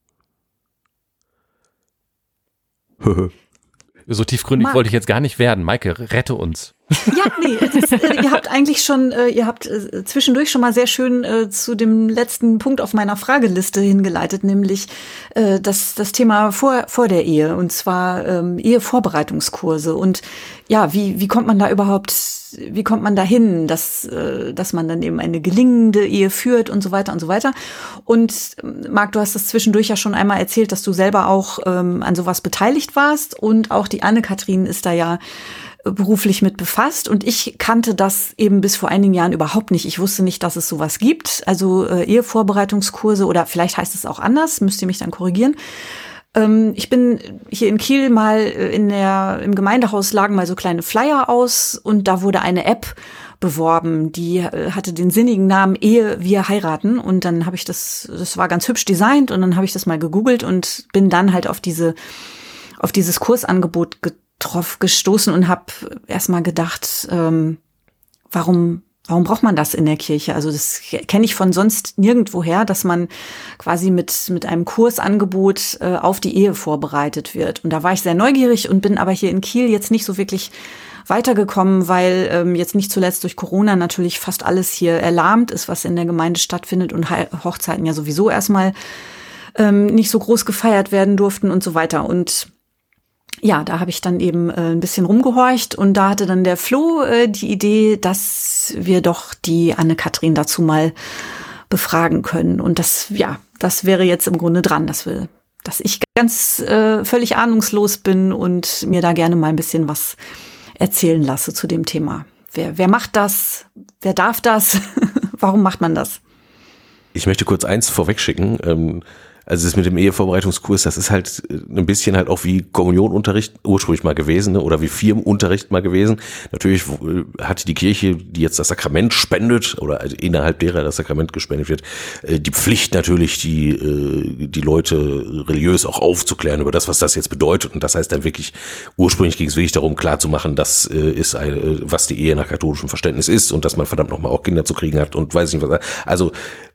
So tiefgründig wollte ich jetzt gar nicht werden. Maike, rette uns. Ja, nee, ihr habt eigentlich schon, zwischendurch schon mal sehr schön zu dem letzten Punkt auf meiner Frageliste hingeleitet, nämlich das Thema vor der Ehe, und zwar Ehevorbereitungskurse. Und ja, wie kommt man da überhaupt, wie kommt man da hin, dass man dann eben eine gelingende Ehe führt und so weiter und so weiter. Und Marc, du hast das zwischendurch ja schon einmal erzählt, dass du selber auch an sowas beteiligt warst, und auch die Anne-Kathrin ist da ja beruflich mit befasst, und ich kannte das eben bis vor einigen Jahren überhaupt nicht. Ich wusste nicht, dass es sowas gibt, also Ehevorbereitungskurse, oder vielleicht heißt es auch anders, müsst ihr mich dann korrigieren. Ich bin hier in Kiel mal im Gemeindehaus lagen mal so kleine Flyer aus und da wurde eine App beworben, die hatte den sinnigen Namen Ehe, wir heiraten und dann habe ich das war ganz hübsch designt und dann habe ich das mal gegoogelt und bin dann halt auf dieses Kursangebot gestoßen und habe erstmal gedacht, warum braucht man das in der Kirche? Also das kenne ich von sonst nirgendwoher, dass man quasi mit einem Kursangebot auf die Ehe vorbereitet wird. Und da war ich sehr neugierig und bin aber hier in Kiel jetzt nicht so wirklich weitergekommen, weil jetzt nicht zuletzt durch Corona natürlich fast alles hier erlahmt ist, was in der Gemeinde stattfindet und Hochzeiten ja sowieso erstmal nicht so groß gefeiert werden durften und so weiter. Und ja, da habe ich dann eben ein bisschen rumgehorcht und da hatte dann der Flo die Idee, dass wir doch die Anne-Kathrin dazu mal befragen können. Und das wäre jetzt im Grunde dran, dass ich ganz völlig ahnungslos bin und mir da gerne mal ein bisschen was erzählen lasse zu dem Thema. Wer macht das? Wer darf das? Warum macht man das? Ich möchte kurz eins vorwegschicken. Also das mit dem Ehevorbereitungskurs, das ist halt ein bisschen halt auch wie Kommunionunterricht ursprünglich mal gewesen, ne? Oder wie Firmenunterricht mal gewesen. Natürlich hat die Kirche, die jetzt das Sakrament spendet oder also innerhalb derer das Sakrament gespendet wird, die Pflicht natürlich, die Leute religiös auch aufzuklären über das, was das jetzt bedeutet. Und das heißt dann wirklich, ursprünglich ging es wirklich darum, klarzumachen, das ist was die Ehe nach katholischem Verständnis ist und dass man verdammt nochmal auch Kinder zu kriegen hat und weiß nicht was. Also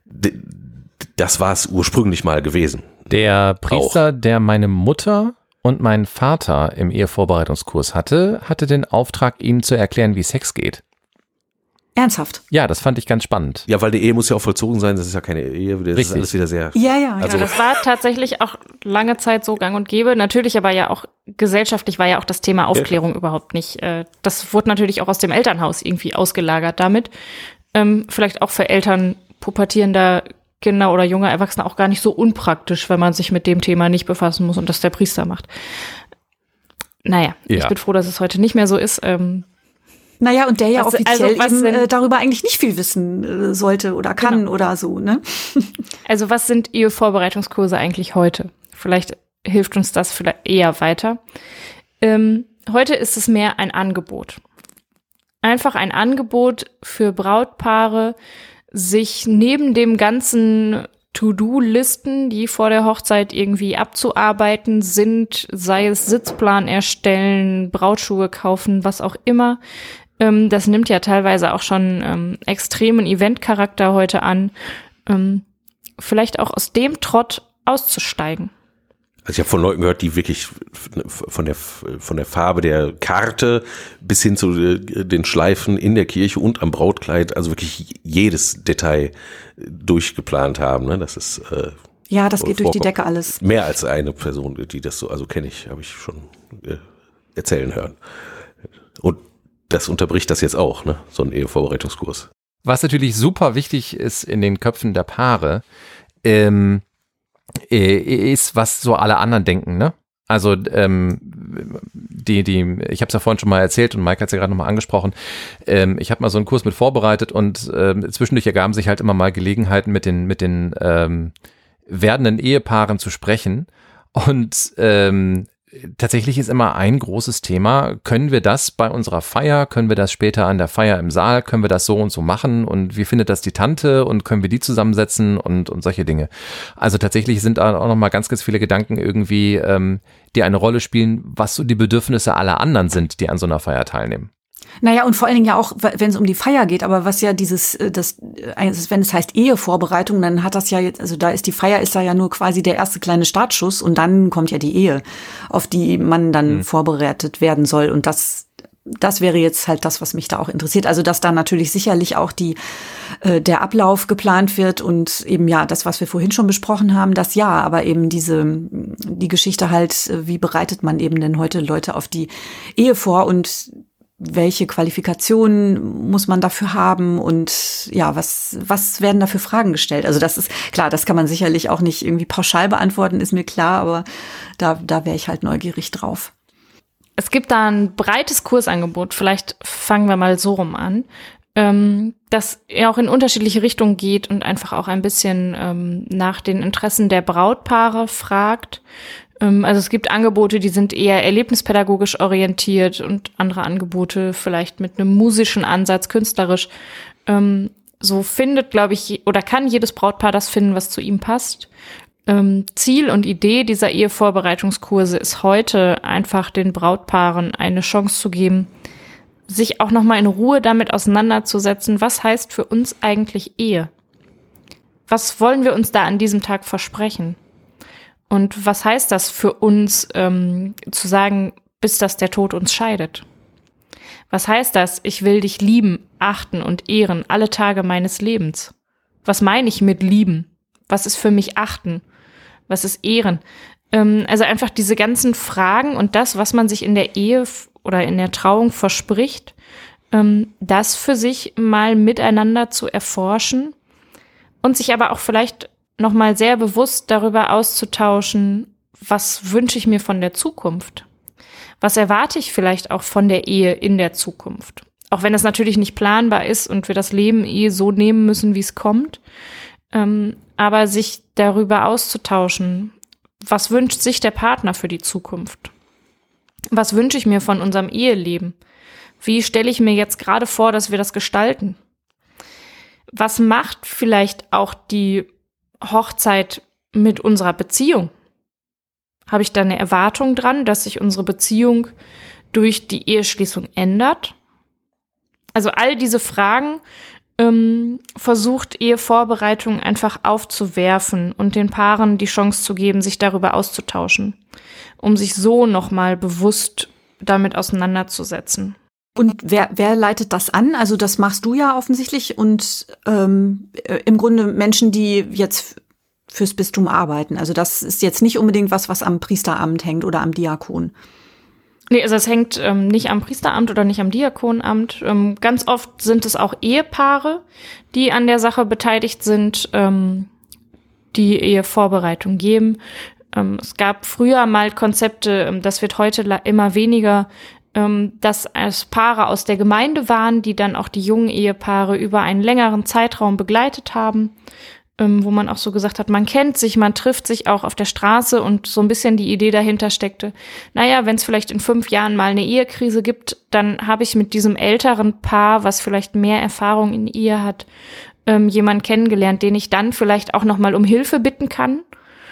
das war es ursprünglich mal gewesen. Der Priester, der meine Mutter und meinen Vater im Ehevorbereitungskurs hatte den Auftrag, ihnen zu erklären, wie Sex geht. Ernsthaft? Ja, das fand ich ganz spannend. Ja, weil die Ehe muss ja auch vollzogen sein, das ist ja keine Ehe, das Richtig. ist alles wieder sehr... Ja. Also, das war tatsächlich auch lange Zeit so gang und gäbe. Natürlich aber ja auch gesellschaftlich war ja auch das Thema Aufklärung überhaupt nicht. Das wurde natürlich auch aus dem Elternhaus irgendwie ausgelagert damit. Vielleicht auch für Eltern pubertierender Kinder oder junger Erwachsene auch gar nicht so unpraktisch, wenn man sich mit dem Thema nicht befassen muss und das der Priester macht. Naja, ich bin froh, dass es heute nicht mehr so ist. Naja, und der ja offiziell eben darüber eigentlich nicht viel wissen sollte oder kann oder so, ne? Also was sind Ehevorbereitungskurse eigentlich heute? Vielleicht hilft uns das vielleicht eher weiter. Heute ist es mehr ein Angebot. Einfach ein Angebot für Brautpaare, sich neben dem ganzen To-Do-Listen, die vor der Hochzeit irgendwie abzuarbeiten sind, sei es Sitzplan erstellen, Brautschuhe kaufen, was auch immer. Das nimmt ja teilweise auch schon extremen Eventcharakter heute an. Vielleicht auch aus dem Trott auszusteigen. Also ich habe von Leuten gehört, die wirklich von der Farbe der Karte bis hin zu den Schleifen in der Kirche und am Brautkleid, also wirklich jedes Detail durchgeplant haben. Ne? Das ist ja, das geht durch die Decke alles. Mehr als eine Person, die das so, also kenne ich, habe ich schon erzählen hören. Und das unterbricht das jetzt auch, ne? So ein Ehevorbereitungskurs. Was natürlich super wichtig ist in den Köpfen der Paare, ist, was so alle anderen denken, ne? Also ich habe es ja vorhin schon mal erzählt und Mike hat es ja gerade nochmal angesprochen. Ich habe mal so einen Kurs mit vorbereitet und zwischendurch ergaben sich halt immer mal Gelegenheiten mit den werdenden Ehepaaren zu sprechen. Und tatsächlich ist immer ein großes Thema, können wir das bei unserer Feier, können wir das später an der Feier im Saal, können wir das so und so machen und wie findet das die Tante und können wir die zusammensetzen und solche Dinge. Also tatsächlich sind da auch nochmal ganz, ganz viele Gedanken irgendwie, die eine Rolle spielen, was so die Bedürfnisse aller anderen sind, die an so einer Feier teilnehmen. Naja, und vor allen Dingen ja auch, wenn es um die Feier geht, aber was ja wenn es heißt Ehevorbereitung, dann hat das ja jetzt, also da ist die Feier ist da ja nur quasi der erste kleine Startschuss und dann kommt ja die Ehe, auf die man dann vorbereitet werden soll und das wäre jetzt halt das, was mich da auch interessiert. Also, dass da natürlich sicherlich auch der Ablauf geplant wird und eben ja, das, was wir vorhin schon besprochen haben, das ja, aber eben die Geschichte halt, wie bereitet man eben denn heute Leute auf die Ehe vor und welche Qualifikationen muss man dafür haben und ja, was werden da für Fragen gestellt? Also das ist klar, das kann man sicherlich auch nicht irgendwie pauschal beantworten, ist mir klar, aber da wäre ich halt neugierig drauf. Es gibt da ein breites Kursangebot, vielleicht fangen wir mal so rum an, das ja auch in unterschiedliche Richtungen geht und einfach auch ein bisschen nach den Interessen der Brautpaare fragt. Also es gibt Angebote, die sind eher erlebnispädagogisch orientiert und andere Angebote vielleicht mit einem musischen Ansatz, künstlerisch. So findet, glaube ich, oder kann jedes Brautpaar das finden, was zu ihm passt. Ziel und Idee dieser Ehevorbereitungskurse ist heute einfach den Brautpaaren eine Chance zu geben, sich auch nochmal in Ruhe damit auseinanderzusetzen, was heißt für uns eigentlich Ehe? Was wollen wir uns da an diesem Tag versprechen? Und was heißt das für uns, zu sagen, bis dass der Tod uns scheidet? Was heißt das? Ich will dich lieben, achten und ehren alle Tage meines Lebens. Was meine ich mit lieben? Was ist für mich achten? Was ist ehren? Also einfach diese ganzen Fragen und das, was man sich in der Ehe oder in der Trauung verspricht, das für sich mal miteinander zu erforschen und sich aber auch vielleicht nochmal sehr bewusst darüber auszutauschen, was wünsche ich mir von der Zukunft? Was erwarte ich vielleicht auch von der Ehe in der Zukunft? Auch wenn es natürlich nicht planbar ist und wir das Leben so nehmen müssen, wie es kommt, aber sich darüber auszutauschen, was wünscht sich der Partner für die Zukunft? Was wünsche ich mir von unserem Eheleben? Wie stelle ich mir jetzt gerade vor, dass wir das gestalten? Was macht vielleicht auch die Hochzeit mit unserer Beziehung? Habe ich da eine Erwartung dran, dass sich unsere Beziehung durch die Eheschließung ändert? Also all diese Fragen versucht Ehevorbereitung einfach aufzuwerfen und den Paaren die Chance zu geben, sich darüber auszutauschen, um sich so nochmal bewusst damit auseinanderzusetzen. Und wer leitet das an? Also das machst du ja offensichtlich und im Grunde Menschen, die jetzt fürs Bistum arbeiten. Also das ist jetzt nicht unbedingt was am Priesteramt hängt oder am Diakon. Nee, also es hängt nicht am Priesteramt oder nicht am Diakonamt. Ganz oft sind es auch Ehepaare, die an der Sache beteiligt sind, die Ehevorbereitung geben. Es gab früher mal Konzepte, das wird heute immer weniger, dass es Paare aus der Gemeinde waren, die dann auch die jungen Ehepaare über einen längeren Zeitraum begleitet haben, wo man auch so gesagt hat, man kennt sich, man trifft sich auch auf der Straße und so ein bisschen die Idee dahinter steckte, naja, wenn es vielleicht in 5 Jahren mal eine Ehekrise gibt, dann habe ich mit diesem älteren Paar, was vielleicht mehr Erfahrung in Ehe hat, jemanden kennengelernt, den ich dann vielleicht auch nochmal um Hilfe bitten kann.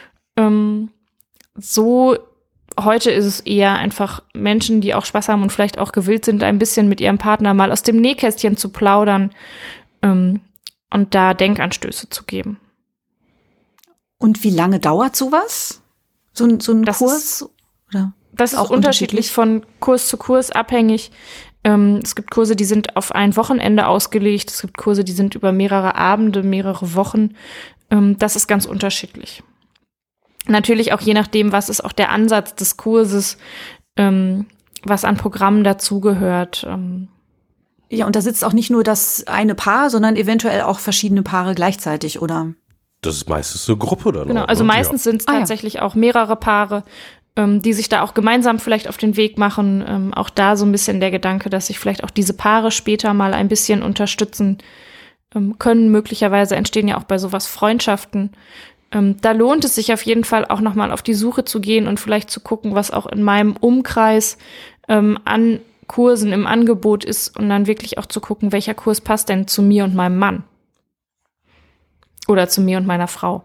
So heute ist es eher einfach Menschen, die auch Spaß haben und vielleicht auch gewillt sind, ein bisschen mit ihrem Partner mal aus dem Nähkästchen zu plaudern, und da Denkanstöße zu geben. Und wie lange dauert sowas? So ein Kurs? Das ist unterschiedlich von Kurs zu Kurs abhängig. Es gibt Kurse, die sind auf ein Wochenende ausgelegt. Es gibt Kurse, die sind über mehrere Abende, mehrere Wochen. Das ist ganz unterschiedlich. Natürlich auch je nachdem, was ist auch der Ansatz des Kurses, was an Programmen dazugehört. Ja, und da sitzt auch nicht nur das eine Paar, sondern eventuell auch verschiedene Paare gleichzeitig, oder? Das ist meistens eine Gruppe dann. Genau, also meistens sind es tatsächlich auch mehrere Paare, die sich da auch gemeinsam vielleicht auf den Weg machen. Auch da so ein bisschen der Gedanke, dass sich vielleicht auch diese Paare später mal ein bisschen unterstützen können. Möglicherweise entstehen ja auch bei sowas Freundschaften. Da lohnt es sich auf jeden Fall auch nochmal auf die Suche zu gehen und vielleicht zu gucken, was auch in meinem Umkreis an Kursen im Angebot ist und dann wirklich auch zu gucken, welcher Kurs passt denn zu mir und meinem Mann oder zu mir und meiner Frau.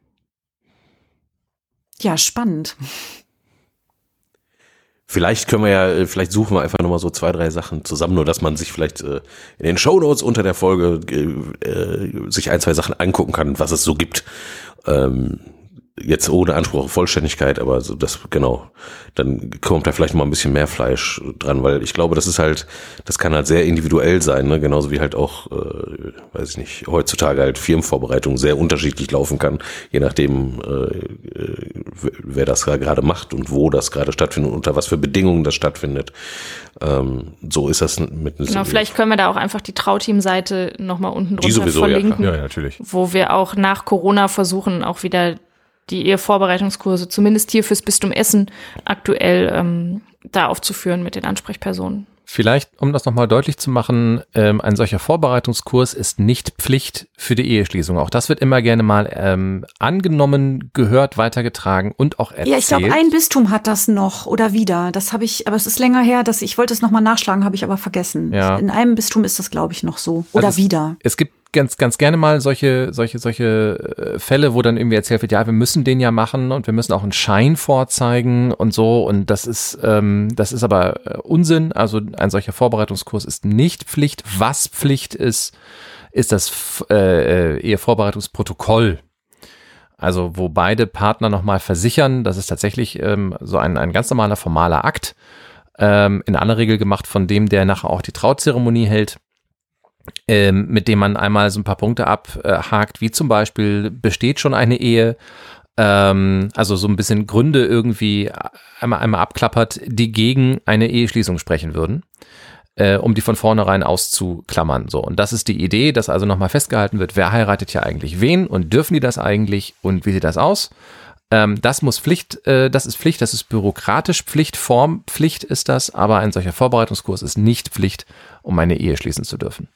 Ja, spannend. Vielleicht suchen wir einfach nochmal so 2, 3 Sachen zusammen, nur dass man sich vielleicht in den Shownotes unter der Folge sich 1, 2 Sachen angucken kann, was es so gibt. Jetzt ohne Anspruch auf Vollständigkeit, aber so das, genau, dann kommt da vielleicht mal ein bisschen mehr Fleisch dran, weil ich glaube, das kann halt sehr individuell sein, ne? Genauso wie halt auch, weiß ich nicht, heutzutage halt Firmenvorbereitung sehr unterschiedlich laufen kann, je nachdem, wer das gerade macht und wo das gerade stattfindet und unter was für Bedingungen das stattfindet. So ist das mit Genau, vielleicht können wir da auch einfach die Trauteam-Seite nochmal unten drunter verlinken, ja, natürlich. Wo wir auch nach Corona versuchen, auch wieder die Ehevorbereitungskurse, zumindest hier fürs Bistum Essen, aktuell da aufzuführen mit den Ansprechpersonen. Vielleicht, um das nochmal deutlich zu machen, ein solcher Vorbereitungskurs ist nicht Pflicht für die Eheschließung. Auch das wird immer gerne mal angenommen, gehört, weitergetragen und auch erzählt. Ja, ich glaube, ein Bistum hat das noch oder wieder. Das habe ich, aber es ist länger her, ich wollte es nochmal nachschlagen, habe ich aber vergessen. Ja. In einem Bistum ist das, glaube ich, noch so. Oder also wieder. Es gibt ganz gerne mal solche Fälle, wo dann irgendwie erzählt wird, ja, wir müssen den ja machen und wir müssen auch einen Schein vorzeigen und so, und das ist aber Unsinn. Also ein solcher Vorbereitungskurs ist nicht Pflicht. Was Pflicht ist das Ehevorbereitungsprotokoll. Also wo beide Partner nochmal versichern, das ist tatsächlich so ein ganz normaler formaler Akt, in aller Regel gemacht von dem, der nachher auch die Trauzeremonie hält, mit dem man einmal so ein paar Punkte abhakt, wie zum Beispiel, besteht schon eine Ehe, also so ein bisschen Gründe irgendwie einmal abklappert, die gegen eine Eheschließung sprechen würden, um die von vornherein auszuklammern. So, und das ist die Idee, dass also nochmal festgehalten wird, wer heiratet ja eigentlich wen und dürfen die das eigentlich und wie sieht das aus? Das ist Pflicht, das ist bürokratisch Pflicht, Formpflicht ist das, aber ein solcher Vorbereitungskurs ist nicht Pflicht, um eine Ehe schließen zu dürfen.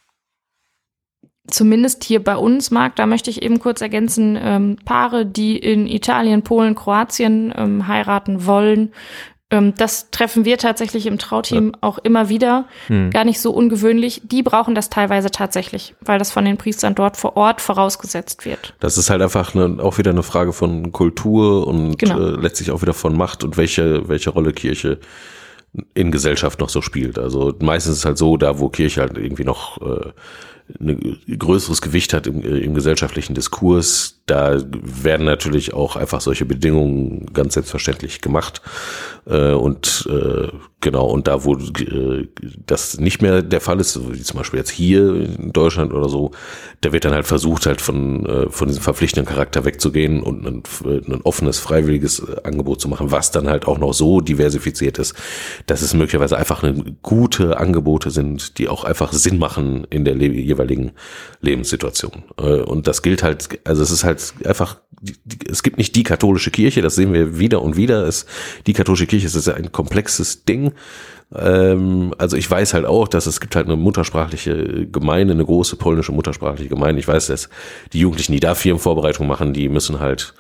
Zumindest hier bei uns, Marc, da möchte ich eben kurz ergänzen, Paare, die in Italien, Polen, Kroatien heiraten wollen, das treffen wir tatsächlich im Trauteam auch immer wieder, gar nicht so ungewöhnlich. Die brauchen das teilweise tatsächlich, weil das von den Priestern dort vor Ort vorausgesetzt wird. Das ist halt einfach auch wieder eine Frage von Kultur und genau. Letztlich auch wieder von Macht und welche Rolle Kirche in Gesellschaft noch so spielt. Also meistens ist es halt so, da wo Kirche halt irgendwie noch ein größeres Gewicht hat im gesellschaftlichen Diskurs, da werden natürlich auch einfach solche Bedingungen ganz selbstverständlich gemacht. Und da wo das nicht mehr der Fall ist, wie zum Beispiel jetzt hier in Deutschland oder so, da wird dann halt versucht, halt von diesem verpflichtenden Charakter wegzugehen und ein offenes, freiwilliges Angebot zu machen, was dann halt auch noch so diversifiziert ist, dass es möglicherweise einfach gute Angebote sind, die auch einfach Sinn machen in der jeweiligen Lebenssituation. Und das gilt halt, also es ist halt einfach, es gibt nicht die katholische Kirche, das sehen wir wieder und wieder. Die katholische Kirche ist ja ein komplexes Ding. Also ich weiß halt auch, dass es gibt halt eine muttersprachliche Gemeinde, eine große polnische muttersprachliche Gemeinde. Ich weiß, dass die Jugendlichen, die da Firmenvorbereitung machen, die müssen halt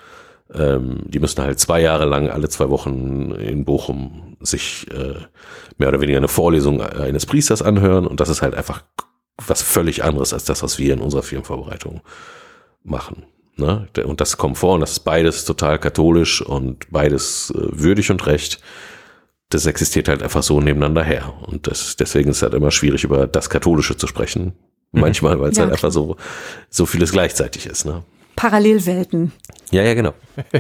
2 Jahre lang alle 2 Wochen in Bochum sich mehr oder weniger eine Vorlesung eines Priesters anhören, und das ist halt einfach was völlig anderes als das, was wir in unserer Firmenvorbereitung machen. Ne? Und das kommt vor, und das ist beides total katholisch und beides würdig und recht. Das existiert halt einfach so nebeneinander her. Und deswegen ist es halt immer schwierig, über das Katholische zu sprechen. Manchmal, weil es halt einfach so vieles gleichzeitig ist. Ne? Parallelwelten. Ja, genau.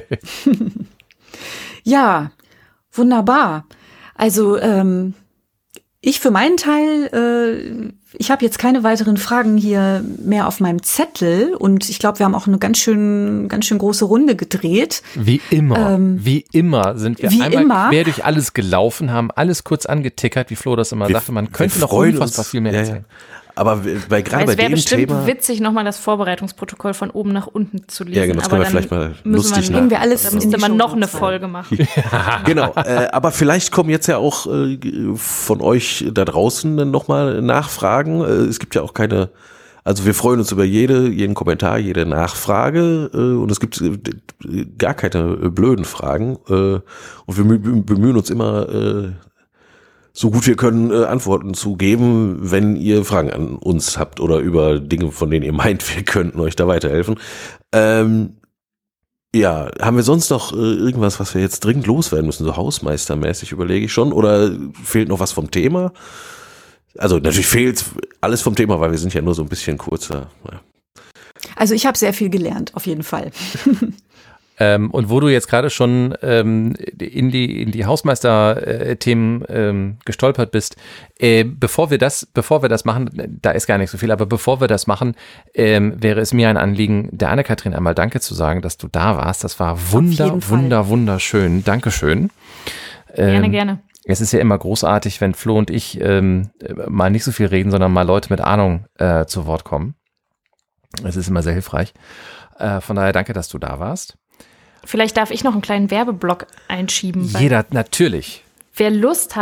Ja, wunderbar. Also ich für meinen Teil, ich habe jetzt keine weiteren Fragen hier mehr auf meinem Zettel, und ich glaube, wir haben auch eine ganz schön große Runde gedreht. Wie immer sind wir einmal quer durch alles gelaufen, haben alles kurz angetickert, wie Flo das immer sagte. Man könnte noch unfassbar viel mehr erzählen. Ja. Aber gerade bei dem Thema... Es wäre bestimmt witzig, nochmal das Vorbereitungsprotokoll von oben nach unten zu lesen. Ja, genau, das können wir vielleicht mal lustig machen. Da müsste man noch eine Folge machen. Ja. Genau, aber vielleicht kommen jetzt ja auch von euch da draußen nochmal Nachfragen. Es gibt ja auch keine... Also wir freuen uns über jeden Kommentar, jede Nachfrage, und es gibt gar keine blöden Fragen. Und wir bemühen uns immer... so gut wir können, Antworten zu geben, wenn ihr Fragen an uns habt oder über Dinge, von denen ihr meint, wir könnten euch da weiterhelfen. Haben wir sonst noch irgendwas, was wir jetzt dringend loswerden müssen, so hausmeistermäßig, überlege ich schon, oder fehlt noch was vom Thema? Also natürlich fehlt alles vom Thema, weil wir sind ja nur so ein bisschen kurzer. Ja. Also ich habe sehr viel gelernt, auf jeden Fall. Und wo du jetzt gerade schon in die Hausmeister-Themen gestolpert bist, bevor wir das machen, da ist gar nicht so viel, aber bevor wir das machen, wäre es mir ein Anliegen, der Anne-Kathrin einmal Danke zu sagen, dass du da warst. Das war wunderschön. Dankeschön. Gerne. Es ist ja immer großartig, wenn Flo und ich mal nicht so viel reden, sondern mal Leute mit Ahnung zu Wort kommen. Es ist immer sehr hilfreich. Von daher danke, dass du da warst. Vielleicht darf ich noch einen kleinen Werbeblock einschieben. Jeder, natürlich. Wer Lust hat,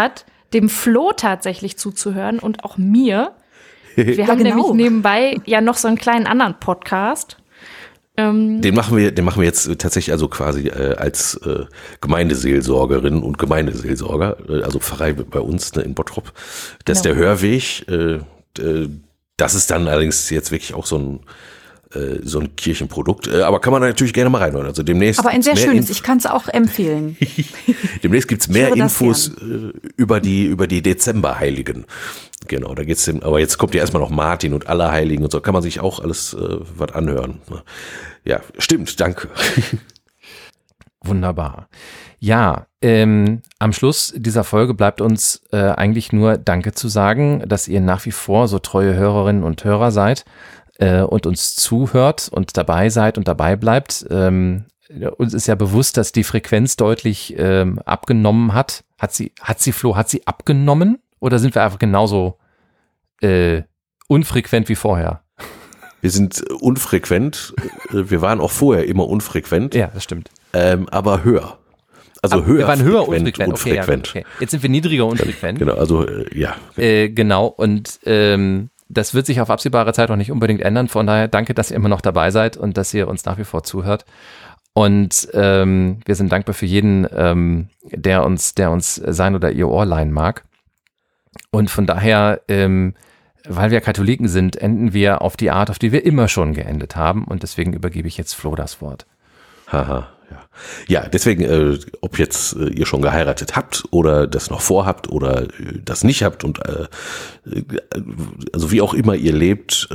dem Flo tatsächlich zuzuhören und auch mir. Wir haben genau. nämlich nebenbei ja noch so einen kleinen anderen Podcast. Den machen wir jetzt tatsächlich also quasi als Gemeindeseelsorgerin und Gemeindeseelsorger, also Pfarrei bei uns in Bottrop. Das ist der Hörweg. Das ist dann allerdings jetzt wirklich auch so ein Kirchenprodukt, aber kann man natürlich gerne mal reinhören. Also demnächst. Aber ein sehr schönes, ich kann es auch empfehlen. Demnächst gibt's mehr Infos über die Dezemberheiligen. Genau, da geht's aber jetzt kommt ja erstmal noch Martin und Allerheiligen und so, kann man sich auch alles was anhören. Ja, stimmt, danke. Wunderbar. Ja, am Schluss dieser Folge bleibt uns eigentlich nur Danke zu sagen, dass ihr nach wie vor so treue Hörerinnen und Hörer seid und uns zuhört und dabei seid und dabei bleibt. Uns ist ja bewusst, dass die Frequenz deutlich abgenommen hat. Hat sie abgenommen oder sind wir einfach genauso unfrequent wie vorher? Wir sind unfrequent. Wir waren auch vorher immer unfrequent. Ja, das stimmt. Aber höher. Also aber höher. Wir waren höher unfrequent. unfrequent. Okay. Jetzt sind wir niedriger unfrequent. Genau, also ja. Genau, und das wird sich auf absehbare Zeit auch nicht unbedingt ändern. Von daher danke, dass ihr immer noch dabei seid und dass ihr uns nach wie vor zuhört. Und wir sind dankbar für jeden, der uns sein oder ihr Ohr leihen mag. Und von daher, weil wir Katholiken sind, enden wir auf die Art, auf die wir immer schon geendet haben. Und deswegen übergebe ich jetzt Flo das Wort. Haha, ja. Ja, deswegen, ob jetzt ihr schon geheiratet habt oder das noch vorhabt oder das nicht habt und also wie auch immer ihr lebt,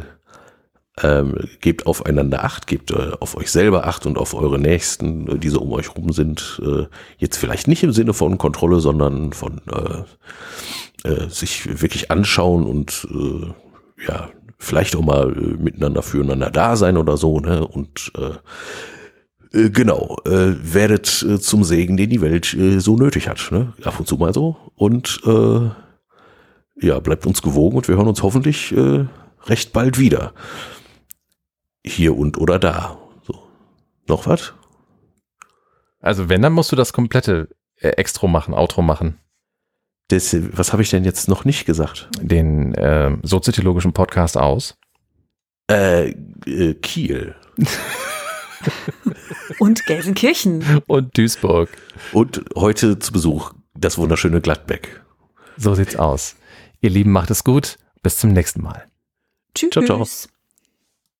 gebt aufeinander Acht, gebt auf euch selber Acht und auf eure Nächsten, die so um euch rum sind. Jetzt vielleicht nicht im Sinne von Kontrolle, sondern von sich wirklich anschauen und ja, vielleicht auch mal miteinander füreinander da sein oder so, ne? Und genau, werdet zum Segen, den die Welt so nötig hat, ne? Ab und zu mal so. Und ja, bleibt uns gewogen und wir hören uns hoffentlich recht bald wieder. Hier und oder da. So. Noch was? Also wenn, dann musst du das komplette Extro machen, Outro machen. Was habe ich denn jetzt noch nicht gesagt? Den soziologischen Podcast aus. Kiel. Und Gelsenkirchen. Und Duisburg. Und heute zu Besuch das wunderschöne Gladbeck. So sieht's aus. Ihr Lieben, macht es gut. Bis zum nächsten Mal. Tschüss. Ciao, ciao.